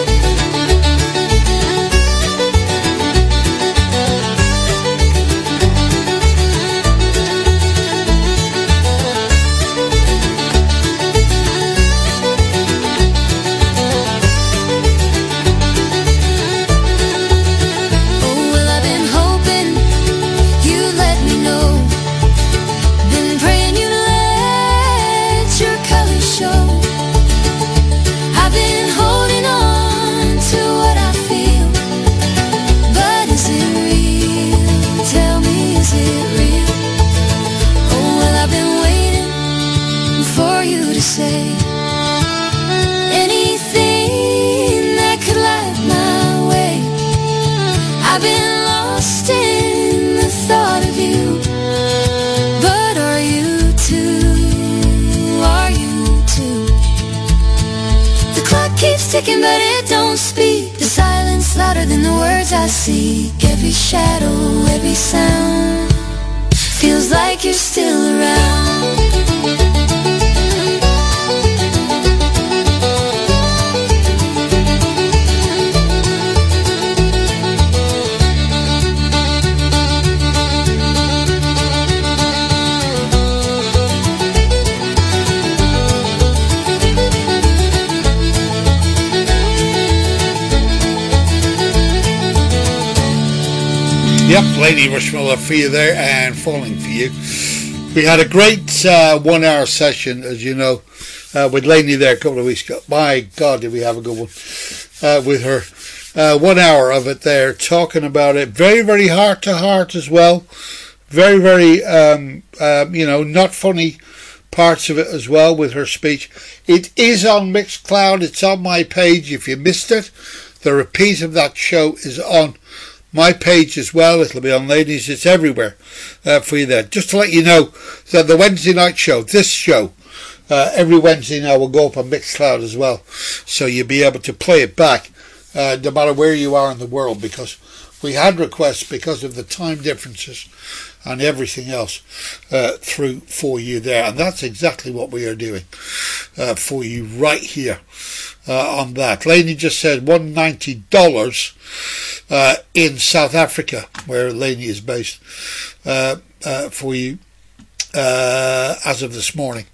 Say anything that could light my way. I've been lost in the thought of you. But are you too? Are you too? The clock keeps ticking but it don't speak. The silence louder than the words I seek. Every shadow, every sound feels like you're still around. Yep, Lady Rushmiller for you there and Falling for You. We had a great 1 hour session, as you know, with Lainey there a couple of weeks ago. My God, did we have a good one with her. 1 hour of it there, talking about it. Very, very heart to heart as well. Very, very, not funny parts of it as well with her speech. It is on Mixcloud. It's on my page. If you missed it, the repeat of that show is on my page as well. It'll be on Ladies. It's everywhere for you there. Just to let you know that the Wednesday night show, this show, every Wednesday now will go up on Mixcloud as well. So you'll be able to play it back no matter where you are in the world, because we had requests because of the time differences and everything else through for you there. And that's exactly what we are doing for you right here on that. Lainey just said $190 in South Africa, where Lainey is based, for you as of this morning.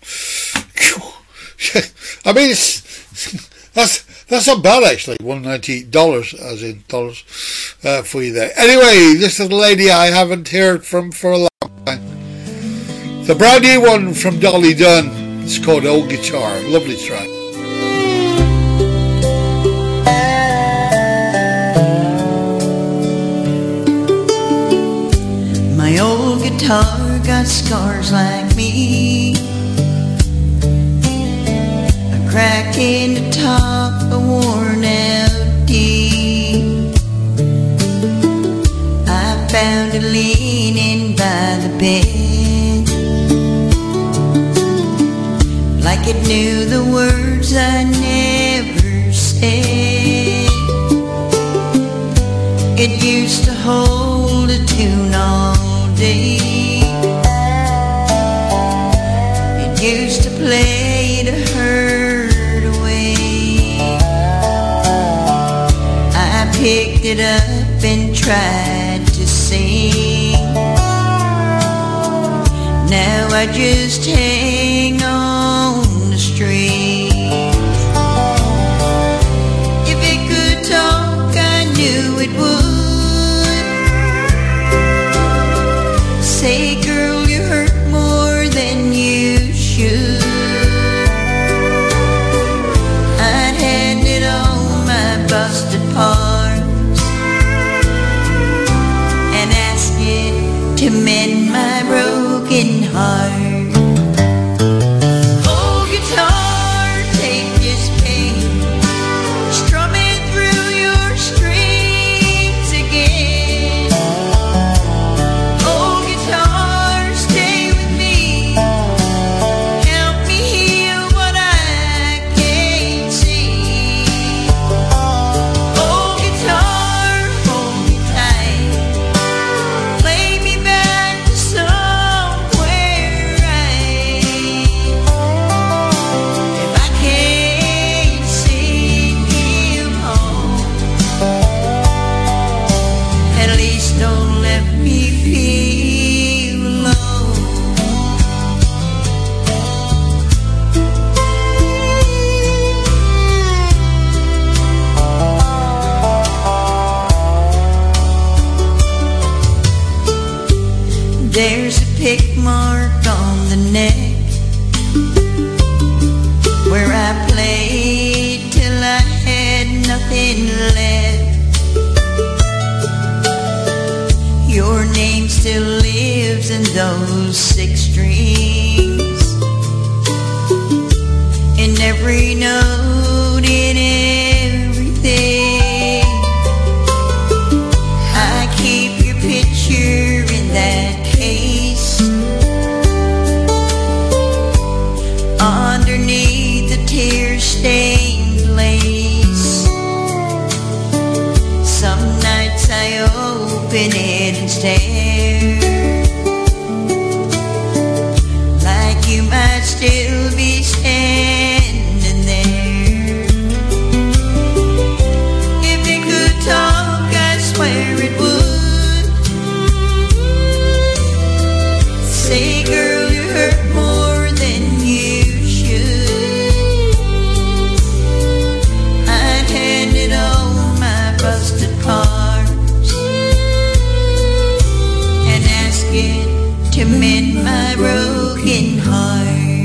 I mean, that's not bad actually. $190 as in dollars for you there. Anyway, this is a lady I haven't heard from for a long time. The brand new one from Dolly Dunn. It's called Old Guitar. Lovely track. My old guitar got scars like me, a crack in the top, a worn out D. I found it leaning by the bed, like it knew the words I never said. It used to hold a tune all day. It used to play to hurt away. I picked it up and tried to sing. Now I just hang on the string. If it could talk, I knew it would. Say, girl, you hurt more than you should. I'd hand it all my busted parts and ask it to mend my broken heart. Oh, guitar, take this pain, strum it through your strings again. Oh, guitar, There's a pick mark on the neck where I played till I had nothing left. Your name still lives in those 6 strings, in every note, in everything. I keep your picture in that case, underneath the tear-stained lace. Some nights I open it and stare, like you might still be standing there. If it could talk, I swear it would. Say, girl, you hurt more than you should. I'd hand it all my busted parts and ask it to mend my broken heart.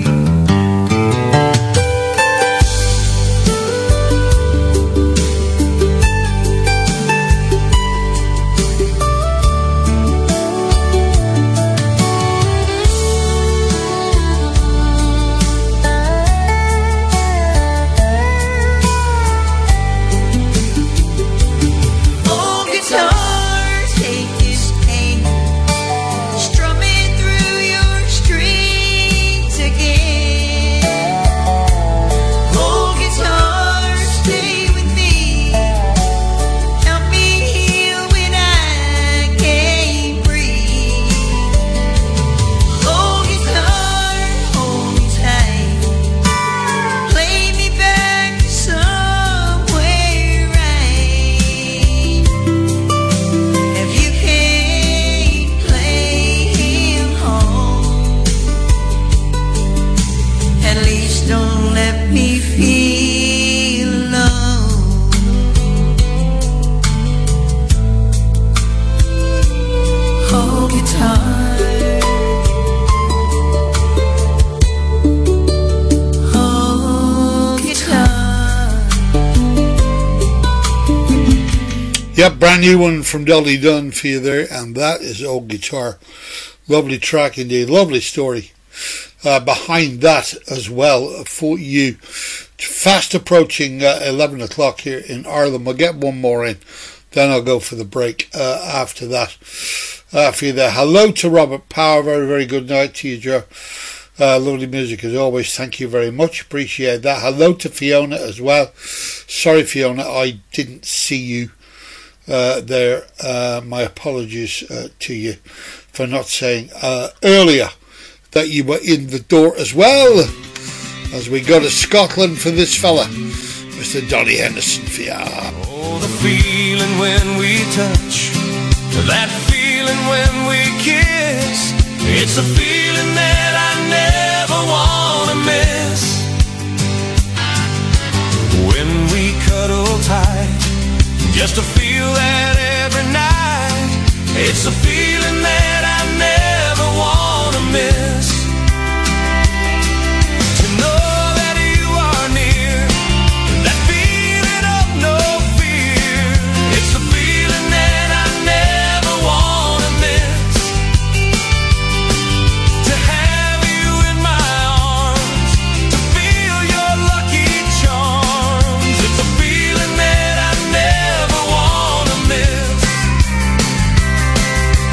Oh, guitar, take this pain, strum it through your strings again. Oh, guitar, stay with me, help me heal when I can't breathe. Oh, guitar, hold me tight, play me back to somewhere right. If you can't play him home, at least don't let me feel alone. Oh, guitar, oh, guitar. Yep, brand new one from Dolly Dunn for you there, and that is Old Guitar. Lovely track indeed, lovely story behind that as well for you. Fast approaching 11 o'clock here in Ireland. We'll get one more in, then I'll go for the break after that. For you there, hello to Robert Power, very, very good night to you, Joe. Lovely music as always, thank you very much, appreciate that. Hello to Fiona as well. Sorry Fiona, I didn't see you there. My apologies to you for not saying earlier that you were in the door as well, as we go to Scotland for this fella, Mr. Donny Henderson for ya. Oh, the feeling when we touch, that feeling when we kiss, it's a feeling that I never want to miss. When we cuddle tight, just to feel that every night, it's a feeling that I never want to miss. To know that you are near, that feeling of no fear, it's a feeling that I never want to miss. To have you in my arms, to feel your lucky charms, it's a feeling that I never want to miss.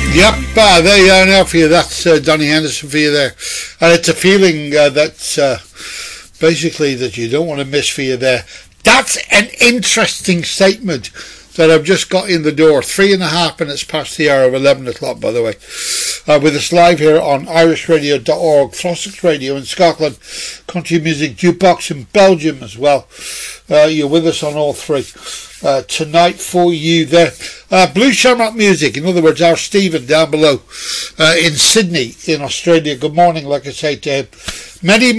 Yep, there you are now for you. That's Donny Henderson for you there. And it's a feeling that's basically that you don't want to miss for you there. That's an interesting statement that I've just got in the door. 3.5 minutes past the hour of 11 o'clock, by the way. With us live here on irishradio.org, Trossachs Radio in Scotland, Country Music Jukebox in Belgium as well. You're with us on all three. Tonight for you there. Blue Shamrock Music, in other words, our Stephen down below in Sydney in Australia. Good morning, like I say to him. Many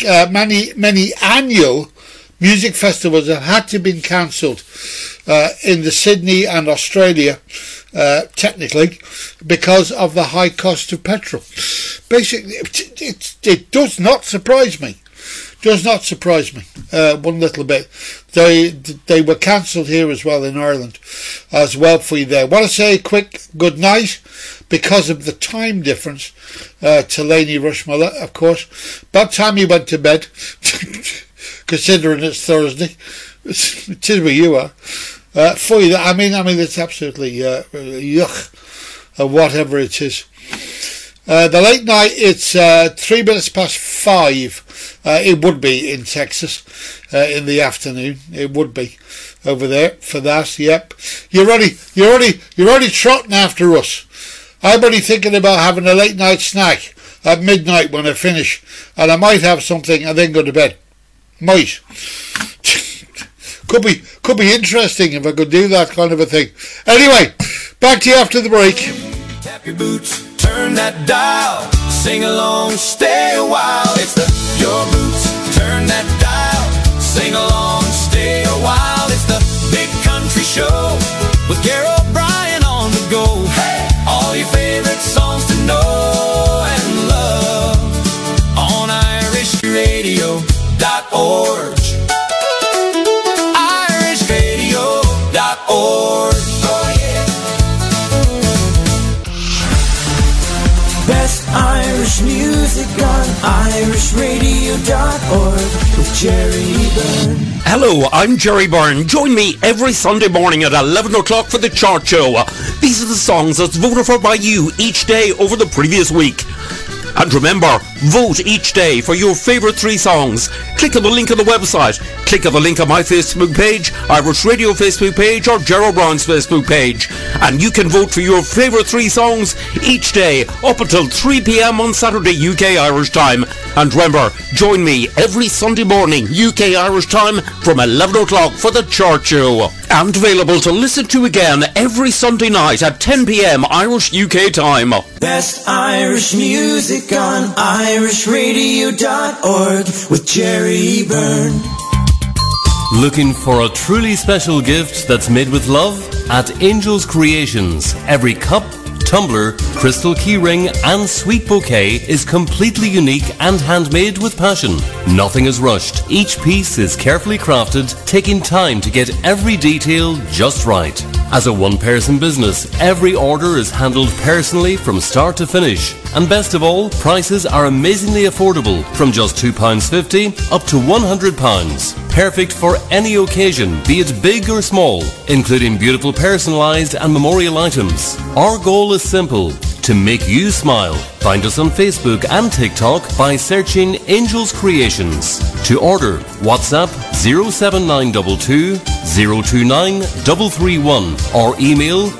annual music festivals have had to be cancelled in the Sydney and Australia, technically, because of the high cost of petrol. Basically, it does not surprise me. Does not surprise me one little bit. They were cancelled here as well in Ireland as well for you there. Want to say a quick good night because of the time difference to Lainey Rushmiller, of course. About time you went to bed, considering it's Thursday. It is where you are. For you, I mean, it's absolutely yuck, whatever it is. The late night, it's 3 minutes past 5. It would be in Texas in the afternoon. It would be over there for that. Yep, you're already trotting after us. I'm only thinking about having a late night snack at midnight when I finish, and I might have something and then go to bed. Might. Could be interesting if I could do that kind of a thing. Anyway, back to you after the break. Tap your boots, turn that dial, sing along, stay a while. It's your boots, turn that dial, sing along, stay a while. It's the Big Country Show with Gerald O'Brien on the go. Hey! All your favorite songs to know and love on irishradio.org. irishradio.org. Oh yeah. Best Irish music on irishradio.org with Jerry Byrne. Hello, I'm Jerry Byrne. Join me every Sunday morning at 11 o'clock for the Chart Show. These are the songs that's voted for by you each day over the previous week. And remember, vote each day for your favourite 3 songs. Click on the link on the website. Click on the link on my Facebook page, Irish Radio Facebook page, or Gerald Brown's Facebook page. And you can vote for your favourite 3 songs each day up until 3 p.m. on Saturday UK Irish time. And remember, join me every Sunday morning UK Irish time from 11 o'clock for the Chart Show. And available to listen to again every Sunday night at 10 p.m. Irish UK time. Best Irish music on irishradio.org with Jerry Byrne. Looking for a truly special gift that's made with love? At Angels Creations, every cup, tumbler, crystal keyring and sweet bouquet is completely unique and handmade with passion. Nothing is rushed. Each piece is carefully crafted, taking time to get every detail just right. As a one-person business, every order is handled personally from start to finish. And best of all, prices are amazingly affordable, from just £2.50 up to £100. Perfect for any occasion, be it big or small, including beautiful personalised and memorial items. Our goal is simple: to make you smile. Find us on Facebook and TikTok by searching Angels Creations. To order, WhatsApp 07922 029 331 or email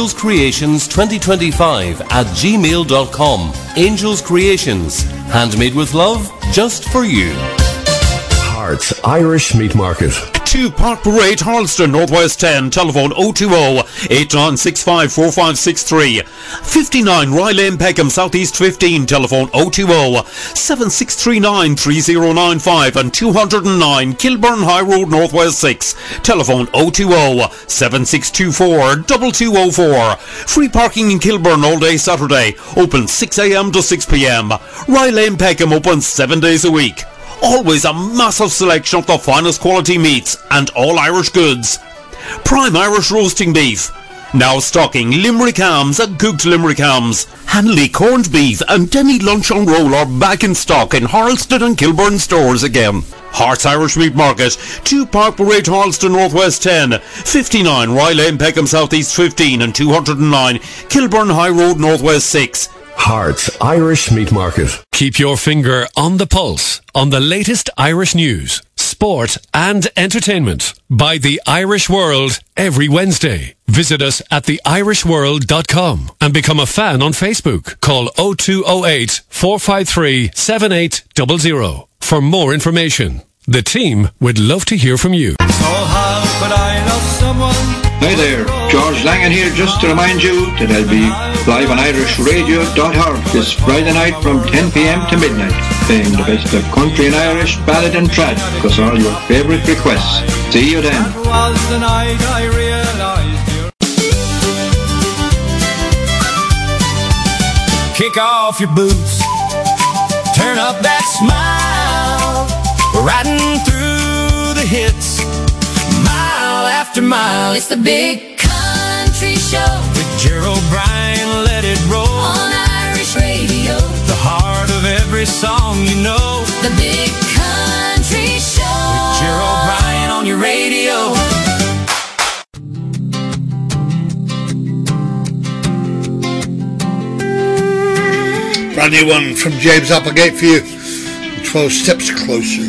angelscreations2025@gmail.com. Angels Creations, handmade with love, just for you. Hearts Irish Meat Market. 2 Park Parade, Harleston, Northwest 10, telephone 020-8965-4563. 59 Rye Lane, Peckham, Southeast 15, telephone 020-7639-3095 and 209 Kilburn High Road, Northwest 6, telephone 020-7624-2204. Free parking in Kilburn all day Saturday, open 6 a.m. to 6 p.m. Rye Lane, Peckham, open 7 days a week. Always a massive selection of the finest quality meats and all Irish goods. Prime Irish roasting beef, Now stocking Limerick hams and cooked Limerick hams. Hanley corned beef and demi luncheon roll are back in stock in Harleston and Kilburn stores again. Hearts Irish Meat Market, 2 Park Parade, Harleston Northwest 10, 59 Rye Lane, Peckham Southeast 15 and 209 Kilburn High Road Northwest 6. Hearts Irish Meat Market. Keep your finger on the pulse on the latest Irish news, sport and entertainment by The Irish World every Wednesday. Visit us at theirishworld.com and become a fan on Facebook. Call 0208 453 7800 for more information. The team would love to hear from you. So how could I love someone? Hi there, George Langan here just to remind you that I'll be live on irishradio.org this Friday night from 10 p.m. to midnight, playing the best of country and Irish, ballad and trad, plus all your favourite requests. See you then. That was the night I realized you. Kick off your boots, turn up that smile, we're riding through the hits, mile after mile. It's the Big Country Show with Gerald O'Brien, let it roll on Irish Radio. The heart of every song you know. The Big Country Show with Gerald O'Brien on your radio. Brand new one from James Applegate for you. 12 Steps Closer.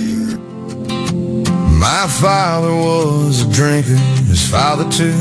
My father was a drinker, his father too.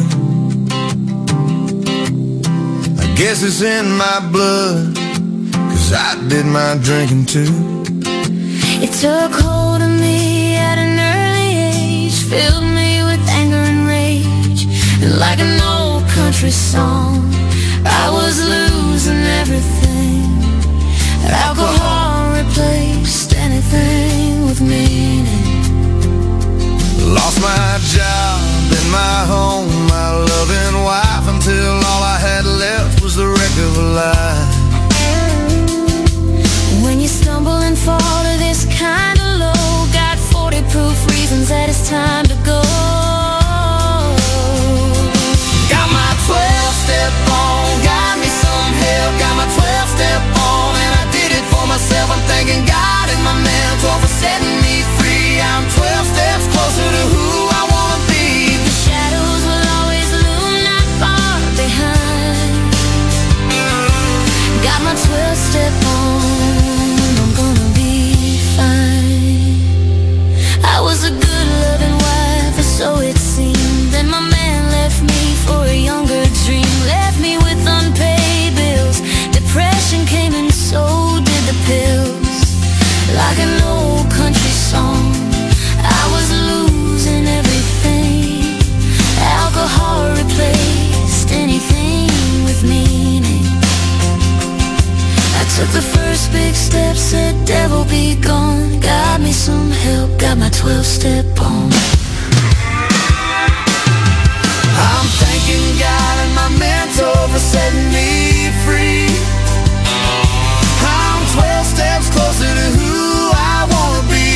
I guess it's in my blood, 'cause I did my drinking too. It took hold of me at an early age, filled me with anger and rage. And like an old country song, I was losing everything. Alcohol replaced anything with meaning. Lost my job and my home, my loving wife, until all I had left was the wreck of a life. When you stumble and fall to this kind of low, got 40 proof reasons that it's time to go. Got my 12-step on, got me some help, got my 12-step on, and I did it for myself. I'm thanking God and my mentor for setting me free. I'm 12 steps closer to who I wanna be. The shadows will always loom not far behind. Got my 12-step on, I'm gonna be fine. I was a good loving wife, or so it seemed. Then my man left me for a younger dream. Left me with unpaid bills. Depression came and so did the pills. Like an old country song, I was losing everything. Alcohol replaced anything with meaning. I took the first big step, said devil be gone. Got me some help, got my 12-step on. I'm thanking God and my mentor for setting me free. I'm 12 steps closer to who I wanna be.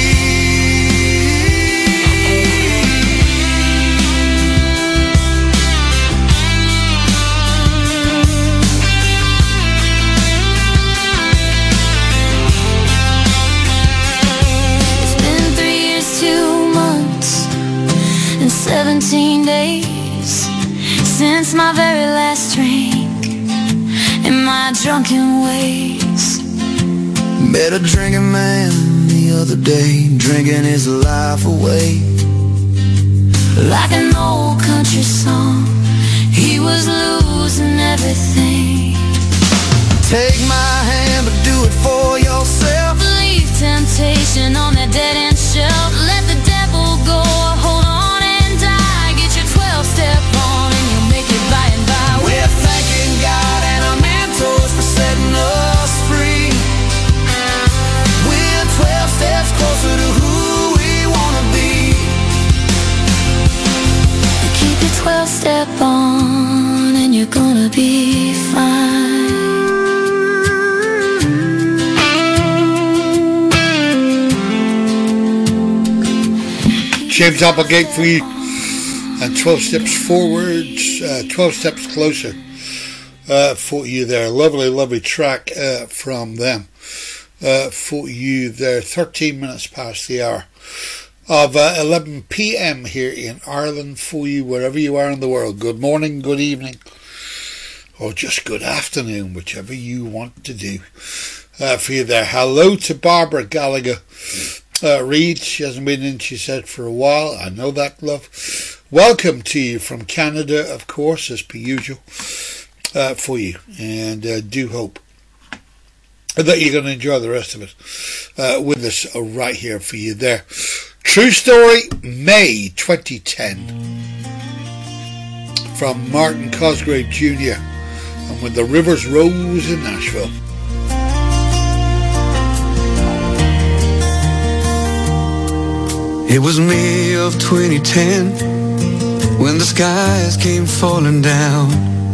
It's been 3 years, 2 months, and 17 days since my very last drink in my drunken ways. Met a drinking man the other day, drinking his life away. Like an old country song, he was losing everything. Take my hand, but do it for yourself. Leave temptation on that dead-end shelf. Let the devil go, hold on and die. Get your 12-step on and you'll make it by and by. We're thanking God and our mentors for setting us free. We're 12 steps closer to who we wanna be. You keep your 12-step on and you're gonna be fine. James Applegate for you. and 12 steps forwards, 12 steps closer for you there. Lovely, lovely track from them for you there. 13 minutes past the hour of 11 p.m. here in Ireland for you, wherever you are in the world. Good morning, good evening, or just good afternoon, whichever you want to do for you there. Hello to Barbara Gallagher Reid. She hasn't been in, she said, for a while. I know that, love. Welcome to you from Canada, of course, as per usual, for you. And do hope that you're going to enjoy the rest of it with us right here for you there. True Story, May 2010, from Martin Cosgrave Jr. and When the Rivers Rose in Nashville. It was May of 2010 when the skies came falling down.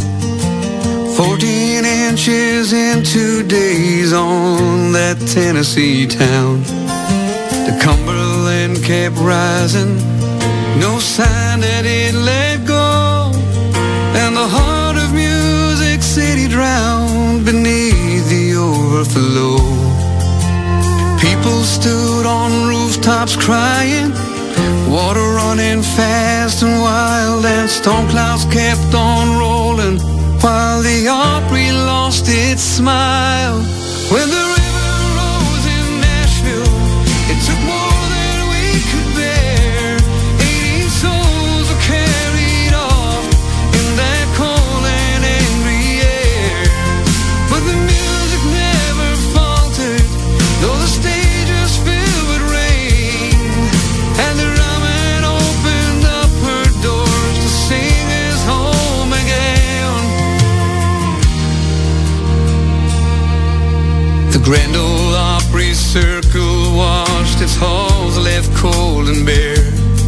14 inches in 2 days on that Tennessee town. The Cumberland kept rising, no sign that it let go, and the heart of Music City drowned beneath the overflow. People stood on rooftops crying, water running fast and wild, and storm clouds kept on rolling while the Opry lost its smile. When the river rose in Nashville, it took more than we could bear. 18 souls were carried off in that cold and angry air. But the music never faltered, though the stage was filled with rain, and the Ramen opened up her doors to sing us home again. The Grand Ole Opry Circle washed its halls, left cold and bare.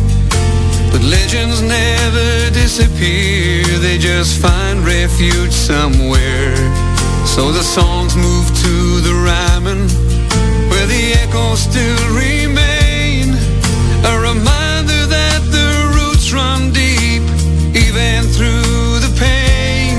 But legends never disappear, they just find refuge somewhere. So the songs move to the Ryman, where the echoes still remain, a reminder that the roots run deep, even through the pain.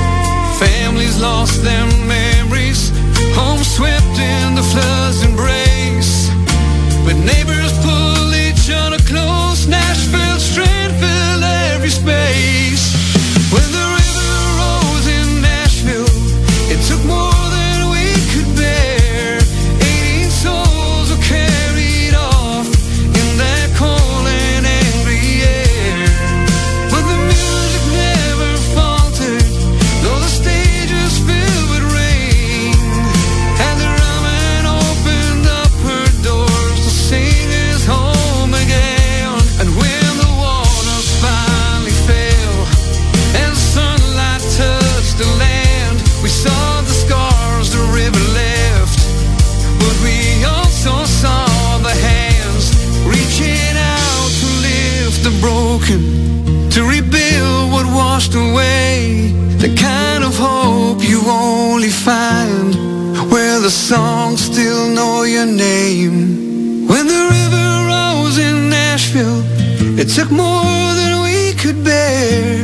Families lost their memories, home swept in the flood's embrace, but neighbors pull each other close. Nashville's strength filled every space. When the river rose in Nashville, it took more than we could bear. 18 souls were carried off in that cold and angry air. But the music never faltered, though the stage was filled with rain, and the Ramen opened up her doors to sing us home again. And when the water finally fell and the sunlight touched the land, we saw the scars the river left, but we also saw the hands reaching out to lift the broken, to rebuild what washed away. The kind of hope you only find where the songs still know your name. When the river rose in Nashville, it took more than we could bear.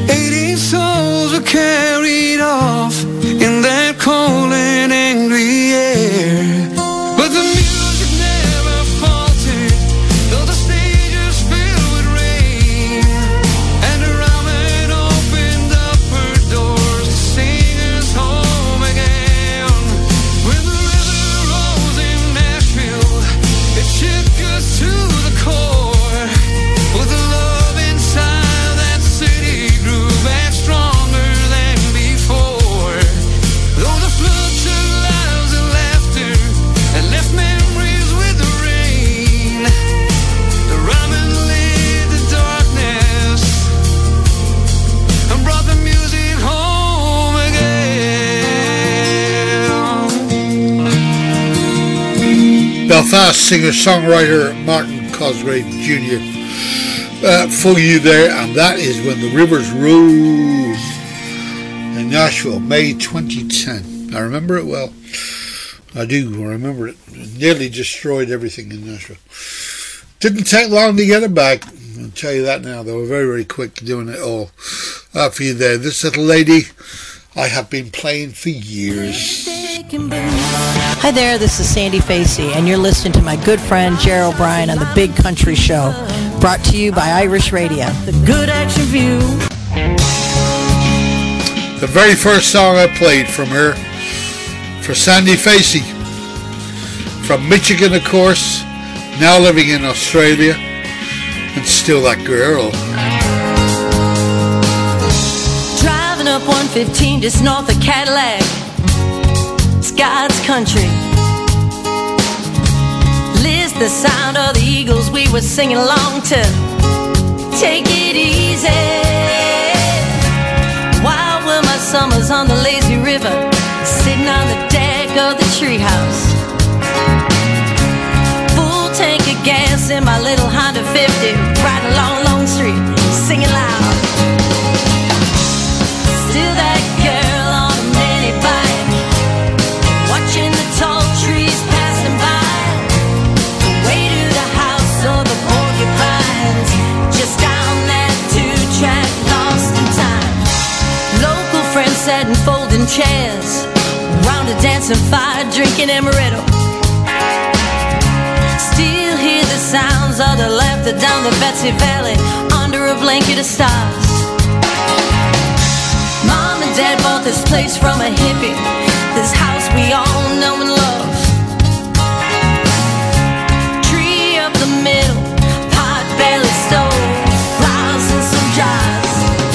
18 souls were carried off in that cold and angry air. But the music never faltered, though the stage was filled with rain, and the Ramen opened up her doors to sing us home again. When the river rose in Nashville, it shook us to the core, with the love inside that city grew back stronger than before. Though the flood took lives and laughter and left memories with the rain, the Ramen lit the darkness and brought the music home again. Belfast singer-songwriter Martin Cosgrave Jr. For you there, and that is When the Rivers Rose in Nashville, May 2010. I remember it well. I do remember it. It nearly destroyed everything in Nashville. Didn't take long to get it back. I'll tell you that now. They were very, very quick doing it all for you there. This little lady I have been playing for years. Hi there, this is Sandy Facey, and you're listening to my good friend Jerry O'Brien on The Big Country Show, brought to you by Irish Radio. The Good Action View. The very first song I played from her, for Sandy Facey, from Michigan, of course, now living in Australia, and still that girl. Driving up 115 just north of Cadillac, it's God's country. List the sound of the Eagles we were singing along to. Take it easy. Wild were my summers on the lazy river, sitting on the deck of the treehouse. Full tank of gas in my little Honda 50, riding along Long Street, singing loud. Still that girl on a mini bike, watching the tall trees passing by. The way to the house of the porcupines, just down that 2-track, lost in time. Local friends sat in folding chairs, round a dancing fire, drinking amaretto. Still hear the sounds of the laughter down the Betsy Valley, under a blanket of stars. Mom and Dad bought this place from a hippie, this house we all know and love. Tree up the middle, pot belly stove, flowers in some jars.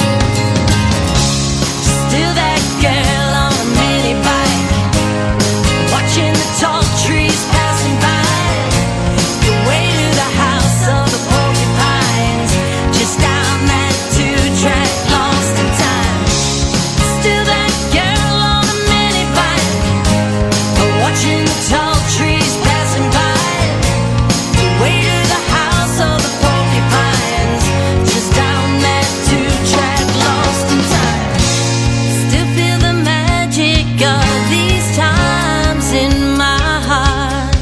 Still that girl on a mini bike, watching the tall trees passing by. The way to the house of the porcupines, just down that 2-track, lost in time. Still that girl on a mini bike, watching the tall trees passing by. The way to the house of the porcupines, just down that 2-track, lost in time. Still feel the magic of these times in my heart.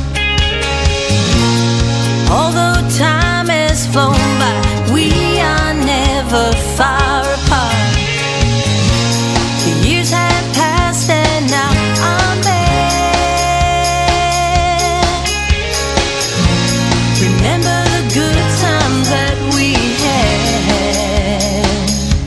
Although time has flown by, we are never far apart. The years have passed and now I'm there. Remember the good times that we had.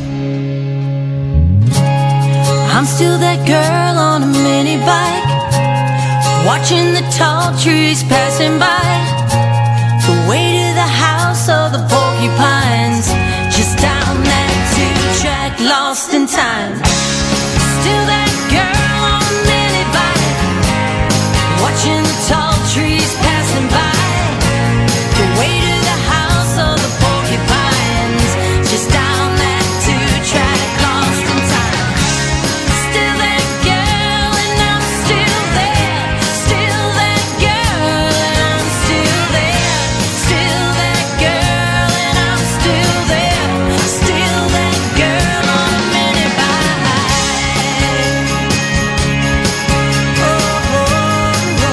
I'm still that girl on a mini bike, watching the tall trees passing by. The way to the house of the porcupines, just down that 2-track, lost in time. Still that girl on a mini bike, watching the tall trees passing by. The way to the house of the porcupines, just down that 2-track, lost in time. Still that girl and I'm still there. Still that girl and I'm still there. Still that girl and I'm still there. Still that girl on a mini bike. Oh, oh, oh.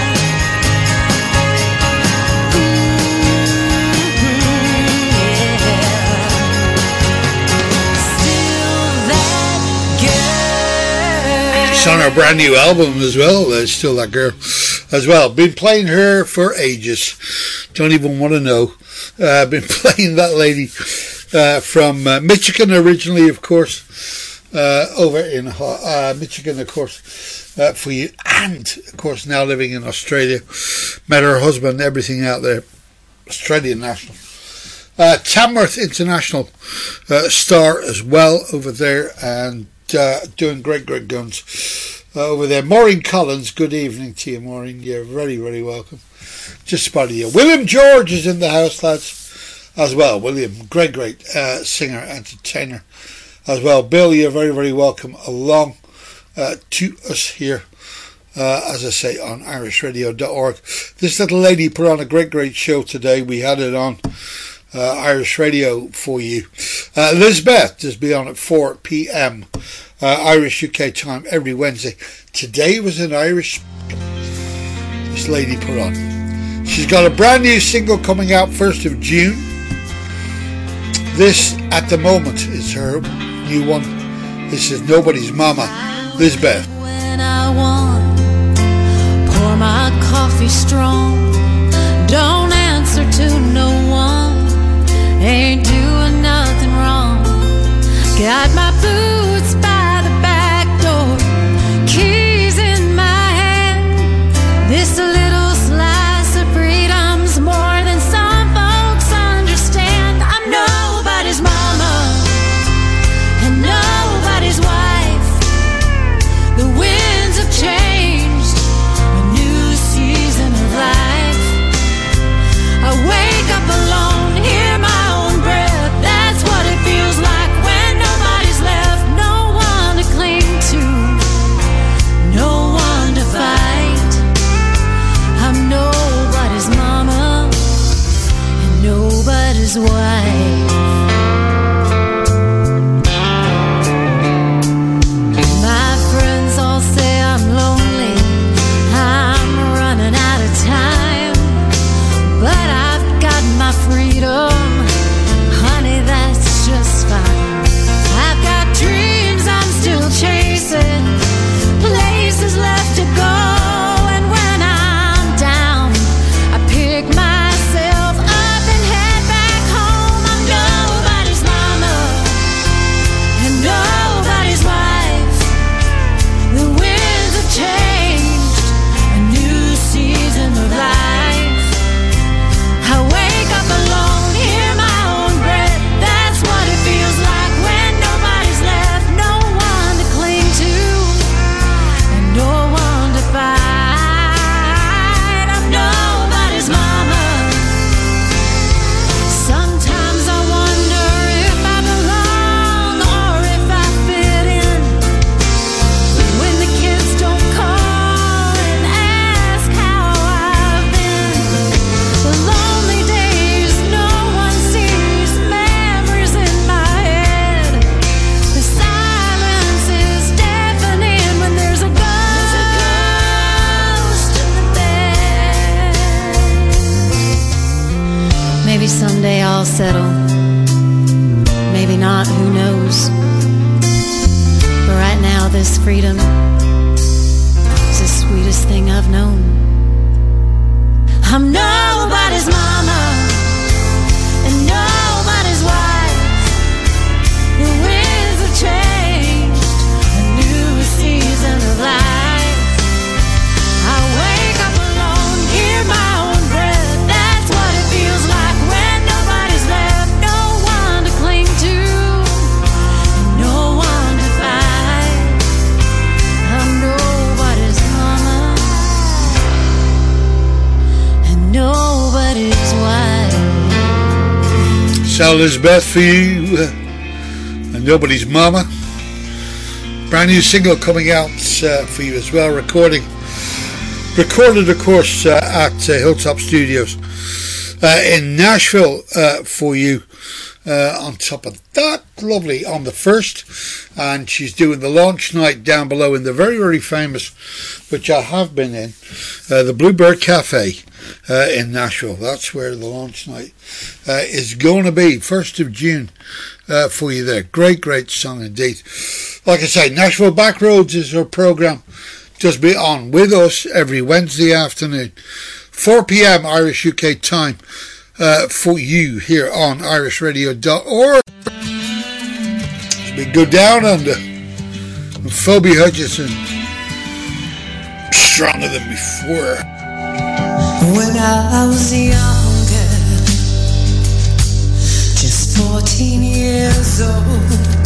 It's on our brand new album as well. Still that girl as well. Been playing her for ages. Don't even want to know. Been playing that lady from Michigan originally, of course. Over in Michigan, of course, for you. And, of course, now living in Australia. Met her husband, everything out there. Australian national. Tamworth International star as well over there, and doing great guns over there. Maureen Collins, good evening to you, Maureen. You're very, very welcome. Just spotted you. William George is in the house, lads, as well. William, great singer, entertainer as well. Bill, you're very, very welcome along to us here, as I say, on irishradio.org. This little lady put on a great show today. We had it on Irish Radio for you. Lisbeth just be on at 4 p.m. Irish UK time every Wednesday. Today was an Irish this lady put on. She's got a brand new single coming out 1st of June. This, at the moment, is her new one. This is Nobody's Mama, Lisbeth. When I want, pour my coffee strong. Don't answer to no one. Ain't doing nothing wrong. Got my boots by the back door, keys in my hand. This little slice of freedom's more than some folks understand. I'm nobody's mama and nobody's wife. The winds have changed, a new season of life. I wake up alone, hear my own breath. That's what it feels like when nobody's left. No one to cling to, no one to fight. I'm nobody's mama and nobody's wife. My friends all say I'm lonely, I'm running out of time. But I've got my freedom, honey, that's just fine. I've got dreams I'm still chasing, places left to go. And when I'm down, I pick myself up and head back home. I'm nobody's mama and nobody's wife. The winds have changed, a new season of life. I wake up alone, hear my own breath. That's what it feels like when nobody's left. No one to cling to and no one to fight. I'm nobody's mama. Sometimes I wonder if I belong or if I fit in. When the kids don't call and ask how I've been, the lonely days no one sees, memories in my head. The silence is deafening when there's a ghost in the bed. Maybe someday I'll settle, maybe not, who knows. But right now this freedom is the sweetest thing I've known. I'm nobody's mama and nobody's wife. The winds have changed, a new season of life. I wake up alone, hear my own breath. That's what it feels like when nobody's left. No one to cling to, no one to fight. I'm nobody's mama and nobody's wife. So Lisbeth for you, and Nobody's Mama. Brand new single coming out for you as well. Recorded of course at Hilltop Studios in Nashville for you. On top of that, lovely on the 1st, and she's doing the launch night down below in the very, very famous, which I have been in, the Bluebird Cafe in Nashville. That's where the launch night is going to be, 1st of June for you there. Great, great song indeed. Like I say, Nashville Backroads is her programme. Just be on with us every Wednesday afternoon, 4 p.m. Irish UK time. For you here on irishradio.org. As we go down under Phoebe Hutchison, stronger than before. When I was younger, just 14 years old,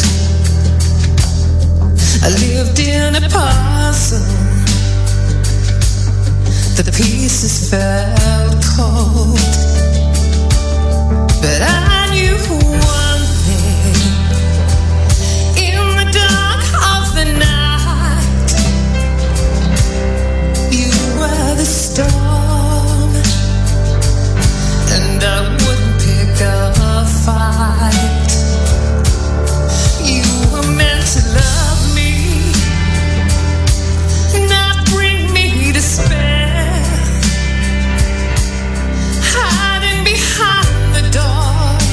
I lived in a puzzle. The pieces felt cold. But I knew one thing, in the dark of the night, you were the storm, and I wouldn't pick a fight. You were meant to love me, not bring me despair, hiding behind the door.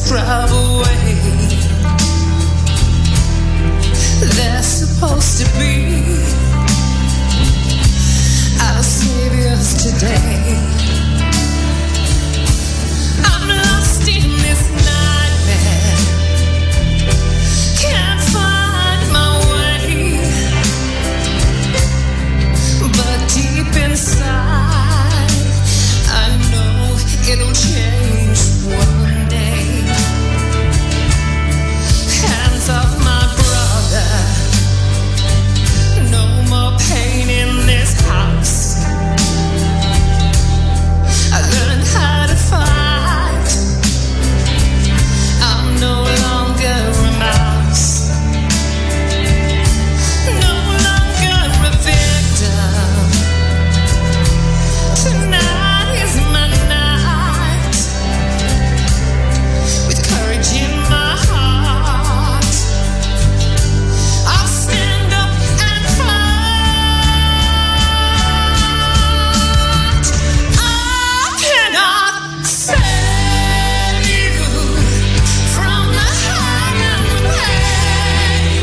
drive away. They're supposed to be our saviors today. I'm lost in this nightmare, can't find my way, but deep inside I know it'll change one day. Hands off my brother, no more pain in this house. I learned how to fight, I'm no longer a mouse, no longer a victim. Tonight is my night, with courage in my heart, I'll stand up and fight. I cannot save you from the harm and pain.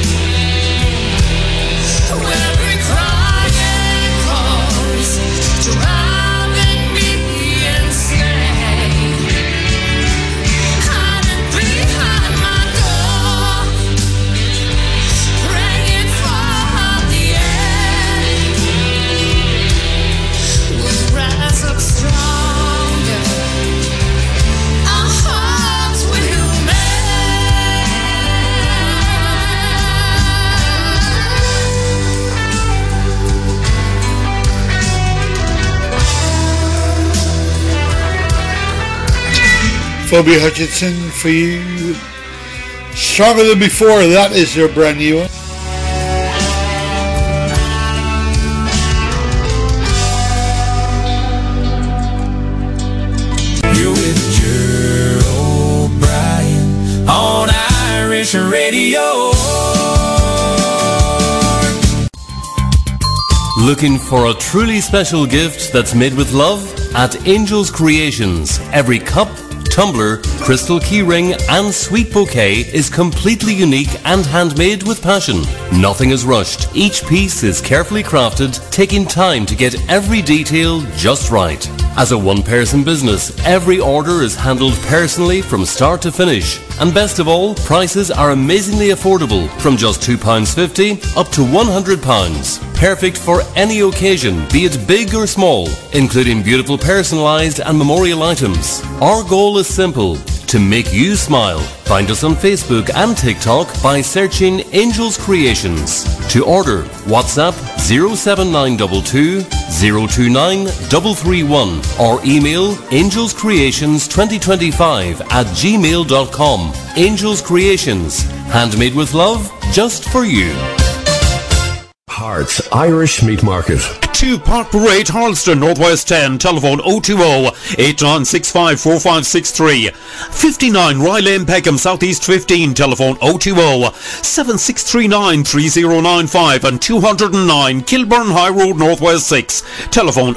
Every cry echoes, driving me insane. Hiding behind my door, praying for the end. We'll rise up stronger, our hearts will Phoebe Hutchinson for you. Stronger Than Before, that is their brand new one. You're with Gerald O'Brien on Irish Radio. Looking for a truly special gift that's made with love? At Angels Creations, every cup, tumbler, crystal keyring and sweet bouquet is completely unique and handmade with passion. Nothing is rushed. Each piece is carefully crafted, taking time to get every detail just right. As a one-person business, every order is handled personally from start to finish. And best of all, prices are amazingly affordable, from just £2.50 up to £100. Perfect for any occasion, be it big or small, including beautiful personalised and memorial items. Our goal is simple: to make you smile. Find us on Facebook and TikTok by searching Angels Creations. To order, WhatsApp 07922 029 331 or email angelscreations2025@gmail.com. Angels Creations, handmade with love, just for you. Hearts Irish Meat Market. 2 Park Parade, Harleston, Northwest 10, telephone 020-8965-4563. 59 Rye Lane, Peckham, Southeast 15, telephone 020-7639-3095 and 209 Kilburn High Road, Northwest 6, telephone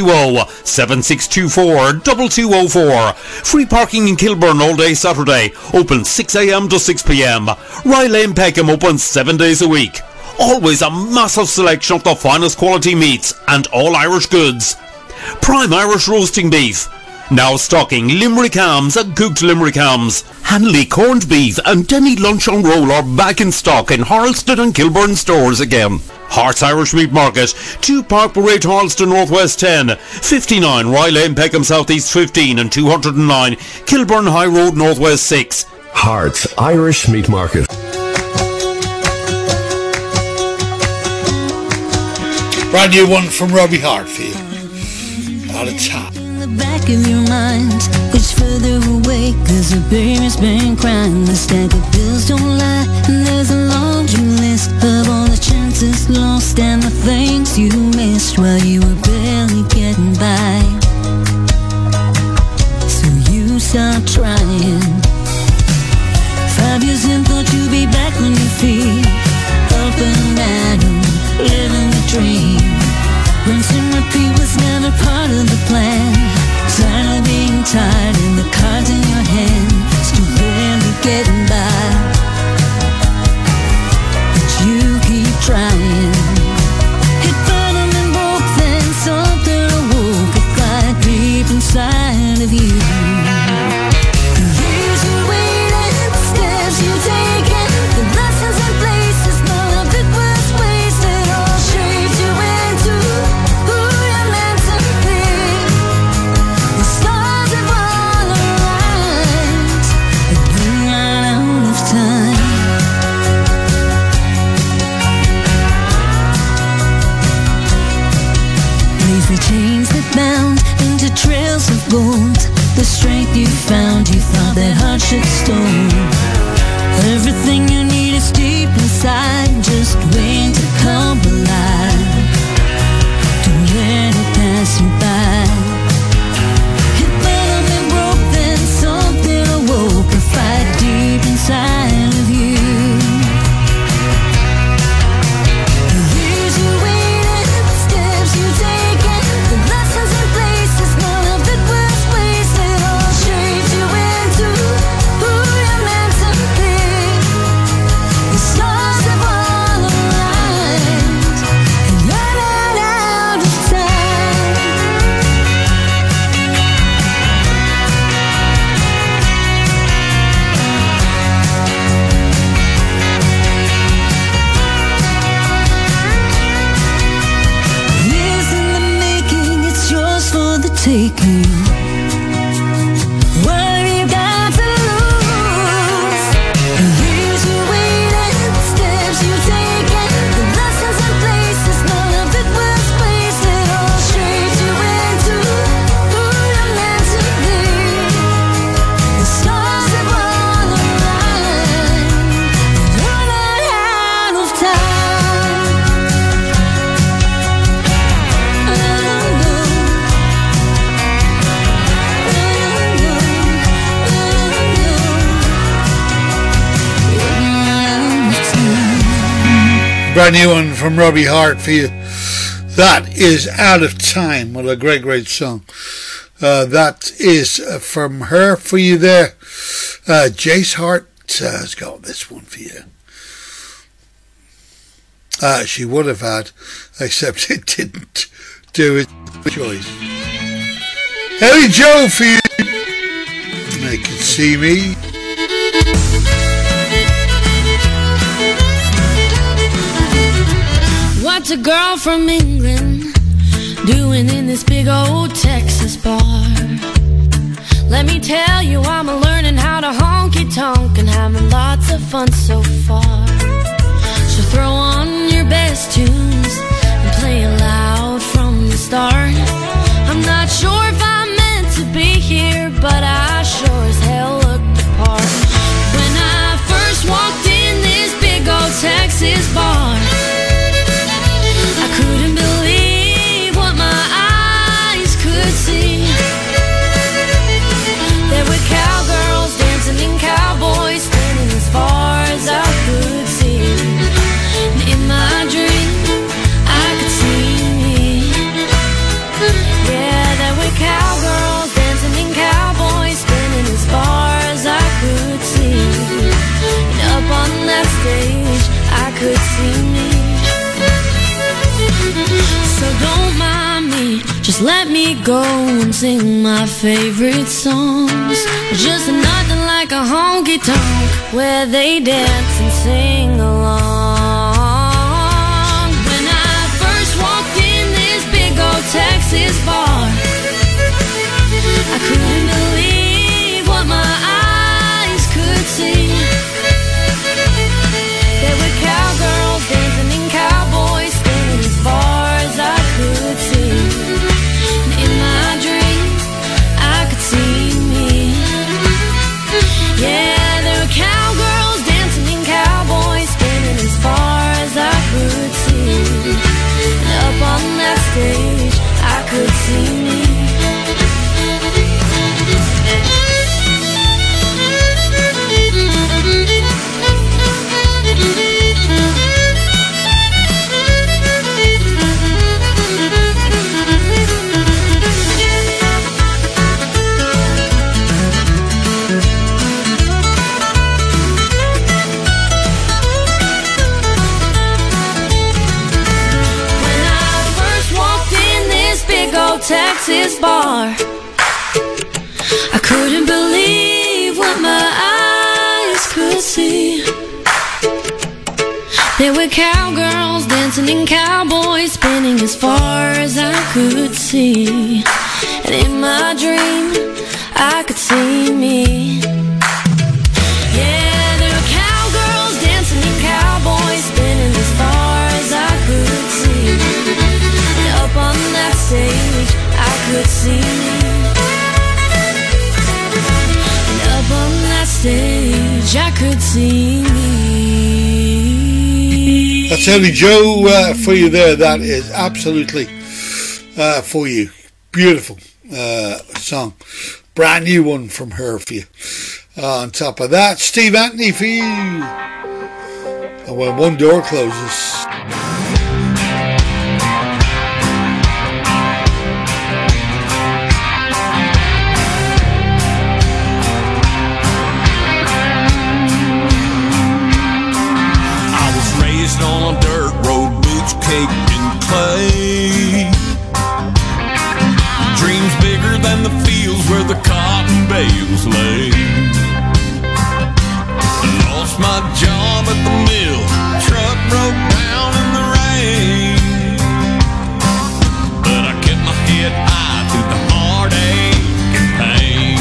020-7624-2204. Free parking in Kilburn all day Saturday, open 6 a.m. to 6 p.m. Rye Lane, Peckham, open 7 days a week. Always a massive selection of the finest quality meats and all Irish goods. Prime Irish roasting beef. Now stocking Limerick hams and cooked Limerick hams. Hanley corned beef and Denny lunch on roll are back in stock in Harleston and Kilburn stores again. Hearts Irish Meat Market, 2 Park Parade, Harleston, Northwest 10, 59 Rye Lane, Peckham, Southeast 15 and 209 Kilburn High Road, Northwest 6. Hearts Irish Meat Market. Brand new one from Robbie Hartfield. Out of top. In the back of your mind, it's further away, cause your baby's been crying. The stack of bills don't lie, and there's a laundry list of all the chances lost and the things you missed while you were barely getting by. So you start trying. 5 years in, thought you'd be back on your feet, up and at 'em, living the dream. Rinse and repeat was never part of the plan. Tired of being tired and the cards in your hand, still there of you. The years you waited, the steps you taken, the lessons and places, none of it was wasted. All shaped you into who you're meant to be. The stars have all aligned, and you're not out of time. Lace the chains that bound into trails of gold. The strength you found, you thought that heart should stone. Everything you need is deep inside, just waiting to come alive. Don't let it pass you by. Hit bottom and broke, then something awoke, a fight deep inside of you. The years you waited, the steps you taken, the lessons and places, none of it was wasted. All shaped you into who you're meant to be. The stars have all aligned, and you're not out of time. Years in the making, it's yours for the taking. What have you got to lose? The years you waited, the steps you taken, the lessons and places, none of it was wasted. All shaped you into who you're meant to be. The stars have all aligned, and you're not out of time. Brand new one from Robbie Hart for you. That is Out of Time. What a great, great song. That is from her for you there. Jace Hart has got this one for you. She would have had, except it didn't do its choice. Ellie Joe for you. They can see me. What's a girl from England doing in this big old Texas bar? Let me tell you, I'm learning how to honky-tonk and having lots of fun so far. So throw on your best tunes and play it loud from the start. I'm not sure if I'm meant to be here, but I sure as hell looked the part. When I first walked in this big old Texas bar, I couldn't believe what my eyes could see. There were cowgirls dancing and cowboys standing as far as I could see. And in my dream, I could see me. Yeah, there were cowgirls dancing and cowboys standing as far as I could see. And up on that stage, I could see me. So don't mind me, just let me go and sing my favorite songs. Just nothing like a honky-tonk where they dance and sing along. When I first walked in this big old Texas bar, I couldn't believe what my eyes could see. There were cowgirls dancing and cowboys standing as far as I could see. And in my dreams, I could see me. Yeah, there were cowgirls dancing and cowboys standing as far as I could see. And up on that stage, I could see me. Texas bar, I couldn't believe what my eyes could see. There were cowgirls dancing and cowboys spinning as far as I could see. And in my dream, I could see me. Yeah, there were cowgirls dancing and cowboys spinning as far as I could see. And up on that stage, I could see me. And up on that stage, I could see me. That's Ellie Joe for you there. That is absolutely for you. Beautiful song. Brand new one from her for you. On top of that, Steve Anthony for you. And when one door closes. On a dirt road, boots caked in clay. Dreams bigger than the fields where the cotton bales lay. I lost my job at the mill, truck broke down in the rain. But I kept my head high through the heartache and pain.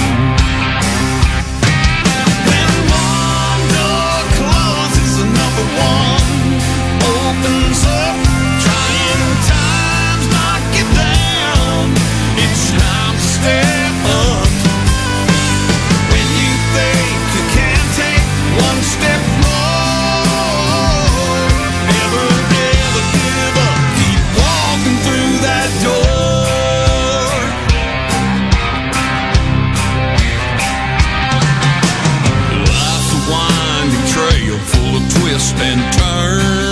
When one door closes, another one opens up, trying times knock you down. It's time to step up. When you think you can't take one step more, never, never give up. Keep walking through that door. Life's a winding trail full of twists and turns.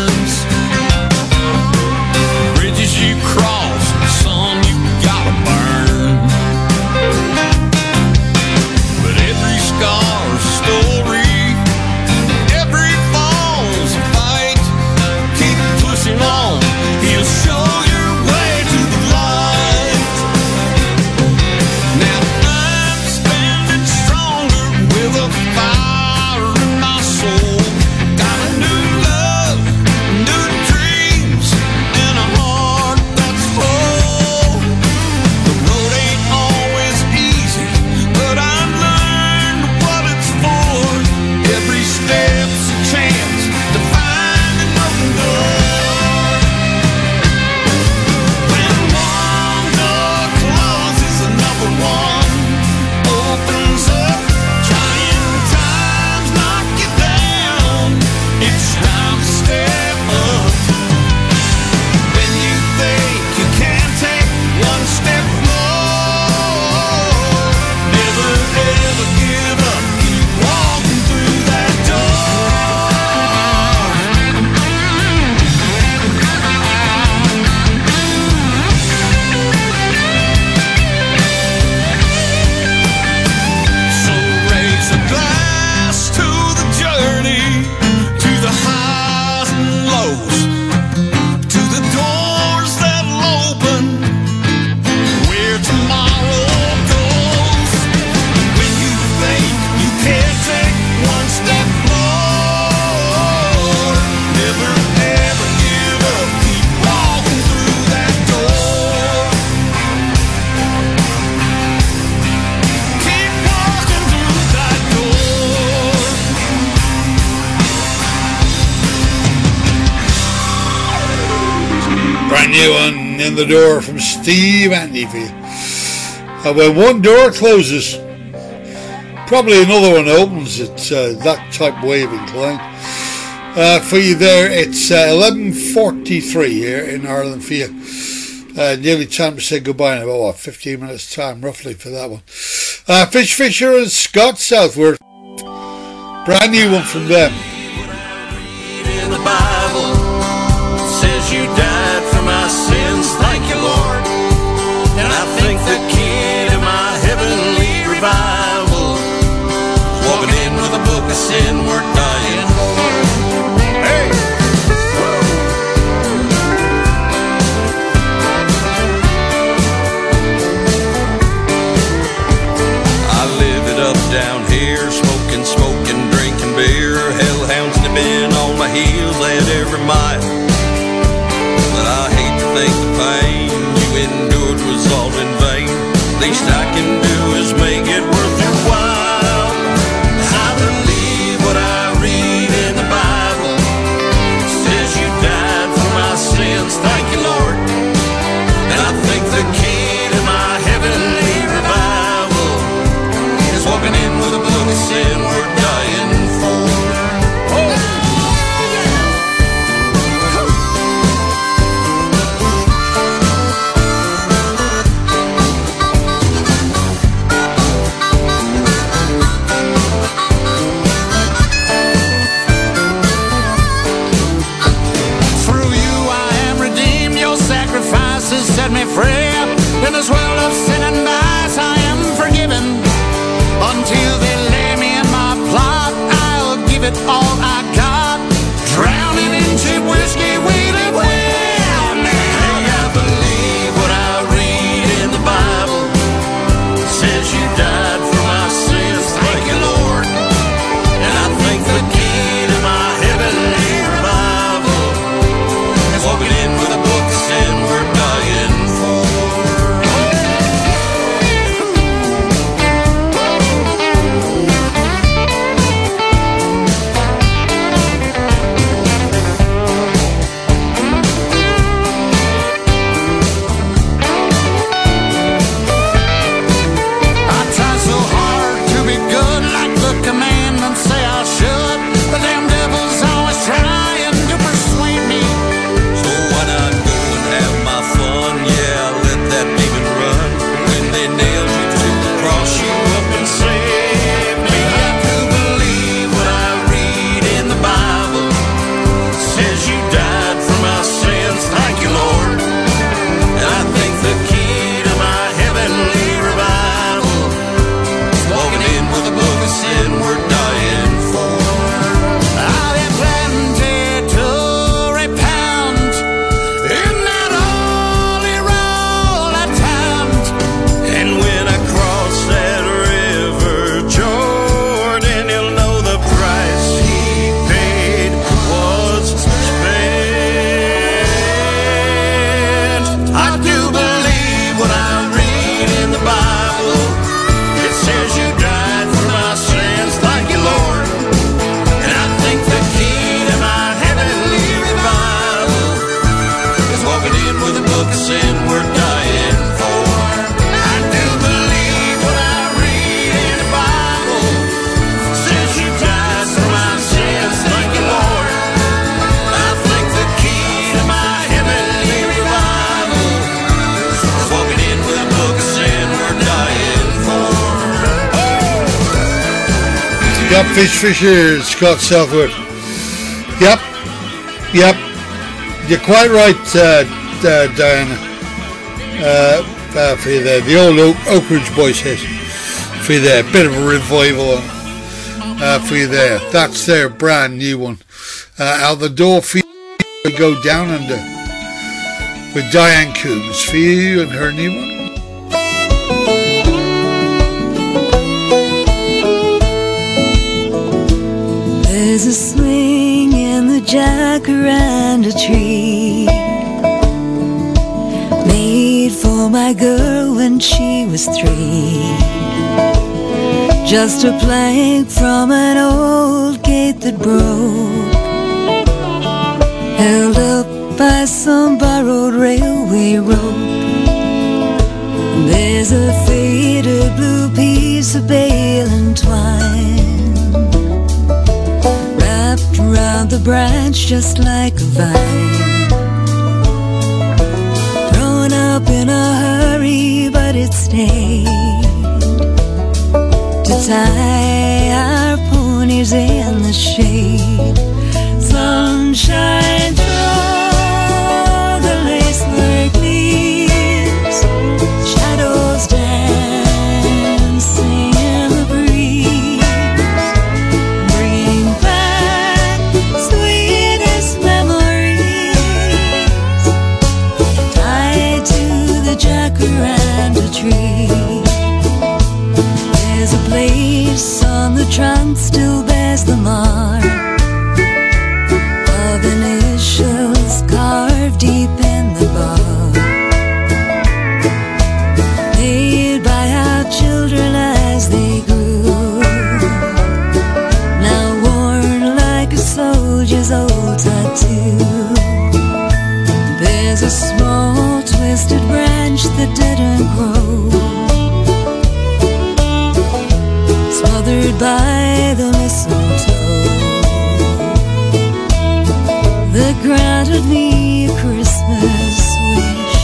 Bridges you cross, some you gotta burn. But every scar's a story, every fall's a fight. Keep pushing on, he'll show your way to the light. Now I'm standing stronger with a fire in my soul. Got a new love, new dreams, and a heart that's full. The road ain't always easy, but I've learned what it's for. Every step's a chance to find an open door. When one door closes, another one opens up. Trying times knock you down. It's time to step up. When you think you can't take one step more, never ever give up. Keep walking through that So raise a glass to the journey, to the highs and lows, to the doors that'll open where tomorrow goes. When you think you can't take one step more, never ever give up. Keep walking through that door. Keep walking through that door. Brand new one in the door from Steve Anthony for you. And when one door closes, probably another one opens. It's that type of way of incline. For you there, it's 11:43 here in Ireland for you. Nearly time to say goodbye in about 15 minutes time roughly for that one. Fish Fisher and Scott Southworth. Brand new one from them. In the Bible says you died for my sins, thank you, Lord. And I think the key to my heavenly revival is walking in with a book of sin, we're dying. Hey! I down here, smoking, drinking beer. Hellhounds nipping on my heels at every mile. But I hate to think the pain you endured was all in vain. Least I can do is make it worth your while. I believe what I read in the Bible. Says you died for my sins, thank you, Lord. And I think the key to my heavenly revival is walking in with a book of sin we're dying for. Set me free. In this world of sin and vice, I am forgiven. Until they lay me in my plot, I'll give it all I got. Drowning in cheap whiskey, we live well. Hey, I believe what I read in the Bible. Says you died for my sins, thank you, Lord. And I think the key to my heavenly revival is walking in with a book of sin we're dying for. I try so hard to be good like the commandments say I should, but them devils always trying to persuade me. So why not go and have my fun? Yeah, let that demon run. When they nailed you to the cross, you up and saved me. I do believe what I read in the Bible. Says you died for my sins, thank you, Lord. And I think the key to my heavenly revival is walking in with a book of sin we're dying for. I've been plenty to repent in that holy roll attempt. And when I cross that river Jordan, you'll know the price he paid was spent. I do believe what I read in the Bible. It says you died for my sins, thank you, Lord. And I think the key to my heavenly revival is walking in with a book of sin we're dying for. I do believe what I read in the Bible. Says you died for my sins, thank you, Lord. I think the key to my heavenly revival is walking in with a book of sin we're dying for. Yep, Fisher, Scott Southwood. Yep. You're quite right, Diana. For you there, the old Oak Ridge Boys hit. For you there, bit of a revival for you there. That's their brand new one. Out the door for you, we go down under with Diane Coombs for you and her new one. There's a swing in the jacaranda tree, made for my girl when she was 3. Just a plank from an old gate that broke, held up by some borrowed railway rope. There's a faded blue piece of bale and twine wrapped around the branch just like a vine. Thrown up in a hurry, but it stayed to tie our ponies in the shade. Sunshine through the lacework leaves, shadows dancing in the breeze, bringing back sweetest memories, tied to the jacaranda tree. There's a lace on the trunk still bears the mark of initials carved deep in the bark, made by our children as they grew, now worn like a soldier's old tattoo. There's a small twisted branch that didn't grow, smothered by the mistletoe, that granted me a Christmas wish.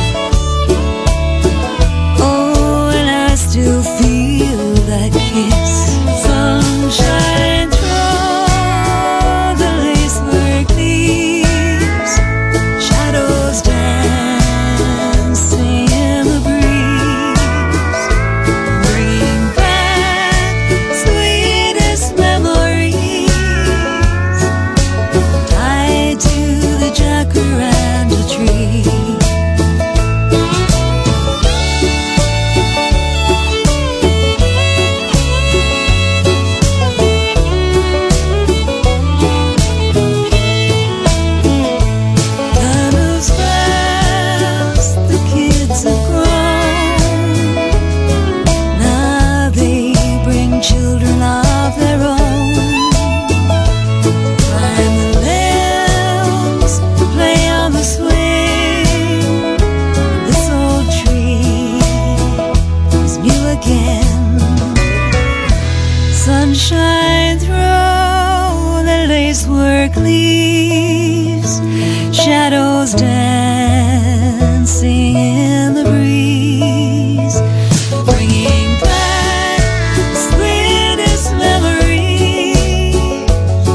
Oh, and I still feel that kiss. Sunshine through the lacework leaves, shadows dancing in the breeze, bringing back sweetest memories, tied to the jacaranda tree. Time moves fast, the kids have grown, now they bring children of their own, climb the limbs, play on the swing. This old tree is new again. Sunshine through the lacework leaves, shadows dancing in the breeze, bringing back the sweetest memories,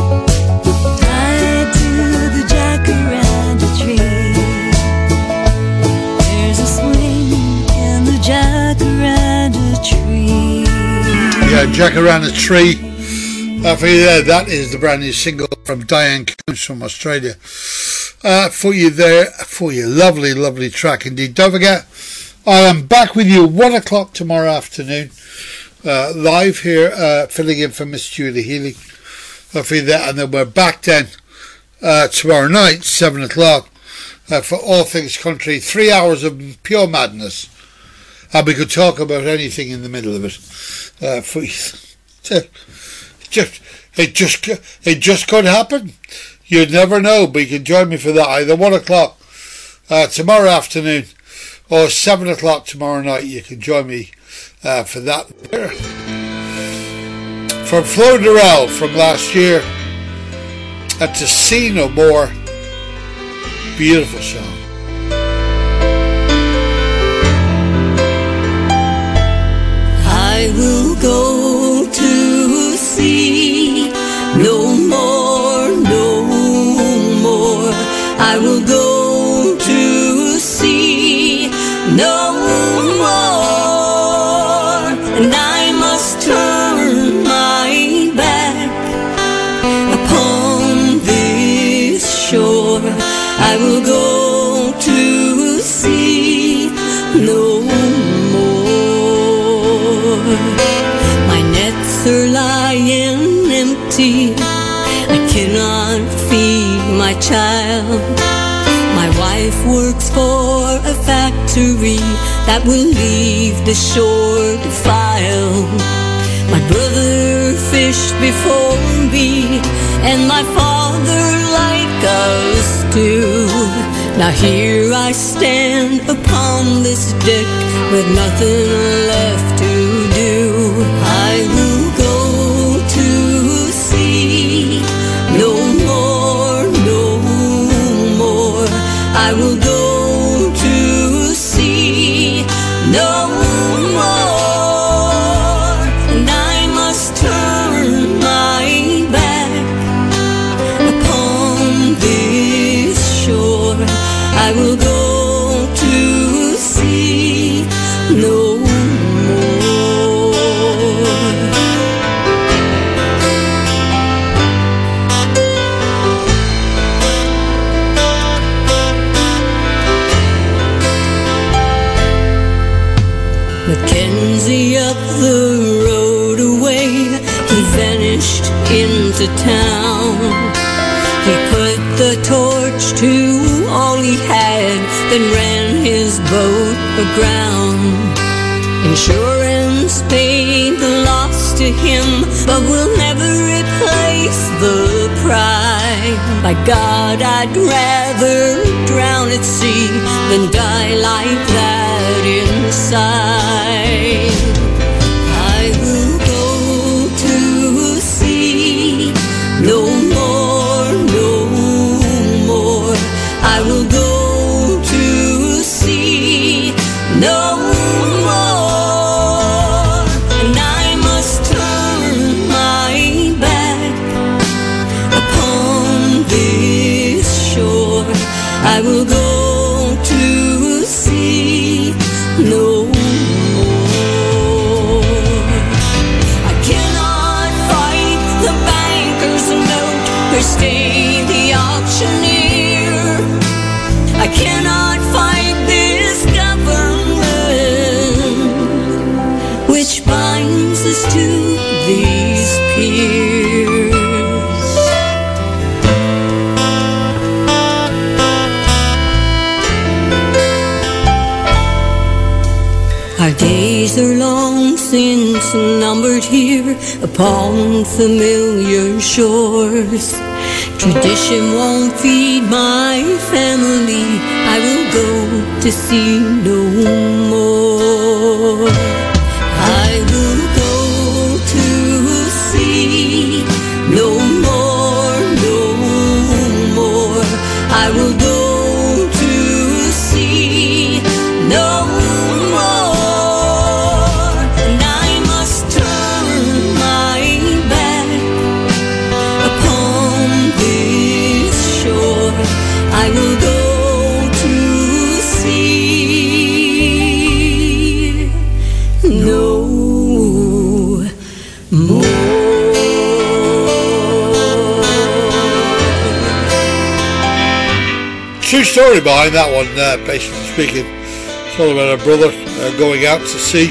tied to the jacaranda tree. There's a swing in the jacaranda tree. Yeah, Jacaranda Tree. For you there, that is the brand new single from Diane Coons from Australia. For you there, for you, lovely, lovely track indeed. Don't forget, I am back with you 1 o'clock tomorrow afternoon, live here, filling in for Miss Julie Healy. For you there, and then we're back then tomorrow night, 7 o'clock, for All Things Country. 3 hours of pure madness, and we could talk about anything in the middle of it. For you. It just could happen. You'd never know, but you can join me for that either 1 o'clock tomorrow afternoon or 7 o'clock tomorrow night. You can join me for that. From Flo Durrell from last year, and To See No More. Beautiful song. I will go to sea no more, no more. I will go to sea no more. And I must turn my back upon this shore. I will go to sea no more. My nets are lying empty. I cannot feed my child. My wife works for a factory that will leave the shore defiled. My brother fished before me, and my father like us too. Now here I stand upon this deck with nothing left to do. I will go to sea no more, no more. I will go to sea no more. And I must turn my back upon this shore. I will go to sea no more. to town. He put the torch to all he had, then ran his boat aground. Insurance paid the loss to him, but will never replace the pride. By God, I'd rather drown at sea than die like that inside. I will go to sea, no more, no more. I will go to sea, no more. And I must turn my back upon this shore. I will go to sea, no more. I cannot fight the banker's note or stay the auctioneer. I cannot fight this government which binds us to these piers. Our days are long since numbered here upon familiar shores. Tradition won't feed my family. I will go to sea no more. I will go to sea no more, no more. I will go to sea no more. And I must turn my back upon this shore. I will go to sea no more. True story behind that one, basically speaking. It's all about her brother going out to sea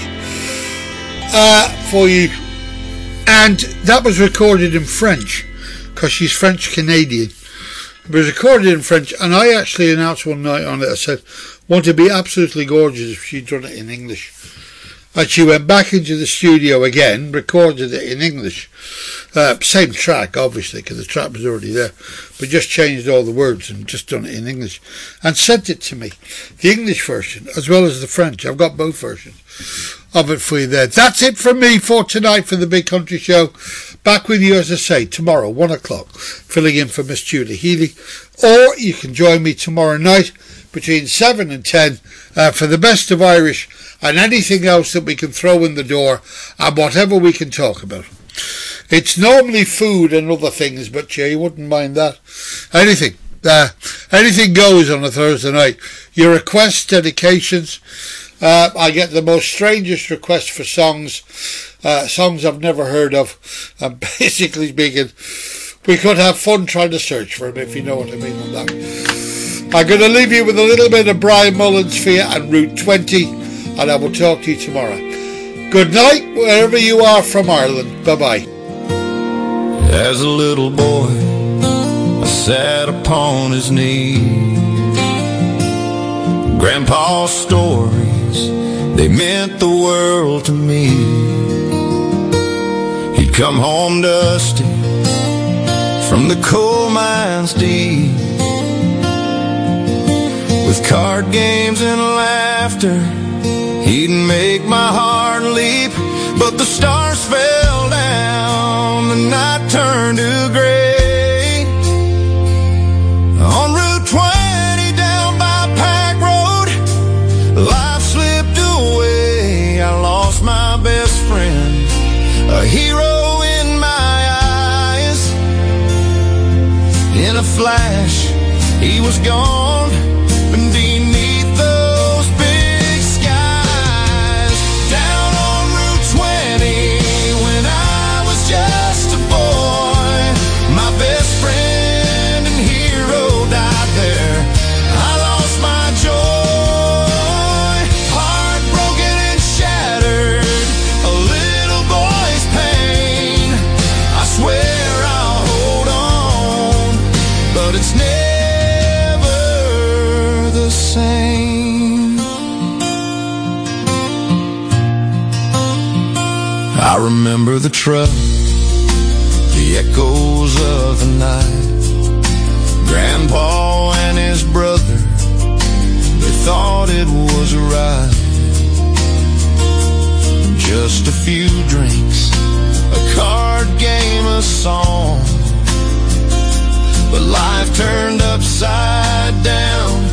for you. And that was recorded in French, because she's French-Canadian. It was recorded in French, and I actually announced one night on it, I said, wouldn't it be absolutely gorgeous if she'd done it in English? And she went back into the studio again, recorded it in English. Same track, obviously, because the track was already there, but just changed all the words and just done it in English. And sent it to me, the English version, as well as the French. I've got both versions of it for you there. That's it from me for tonight for the Big Country Show. Back with you, as I say, tomorrow, 1 o'clock, filling in for Miss Julie Healy. Or you can join me tomorrow night between 7 and 10 for the best of Irish and anything else that we can throw in the door and whatever we can talk about. It's normally food and other things, but you wouldn't mind that. Anything. Anything goes on a Thursday night. Your requests, dedications. I get the most strangest requests for songs. Songs I've never heard of. And basically speaking, we could have fun trying to search for them, if you know what I mean on that. I'm going to leave you with a little bit of Brian Mullins for you and Route 20, and I will talk to you tomorrow. Good night, wherever you are from Ireland. Bye-bye. As a little boy, I sat upon his knee. Grandpa's stories, they meant the world to me. He'd come home dusty from the coal mines deep, with card games and laughter, he'd make my heart leap. But the stars fell down, the night turned to gray. On Route 20 down by Pack Road, life slipped away. I lost my best friend, a hero in my eyes. In a flash, he was gone beneath those big skies. Down on Route 20 when I was just a boy, my best friend and hero died there. I lost my joy, heartbroken and shattered, a little boy's pain. I swear I'll I remember the truck, the echoes of the night. Grandpa and his brother, they thought it was a ride. Just a few drinks, a card game, a song. But life turned upside down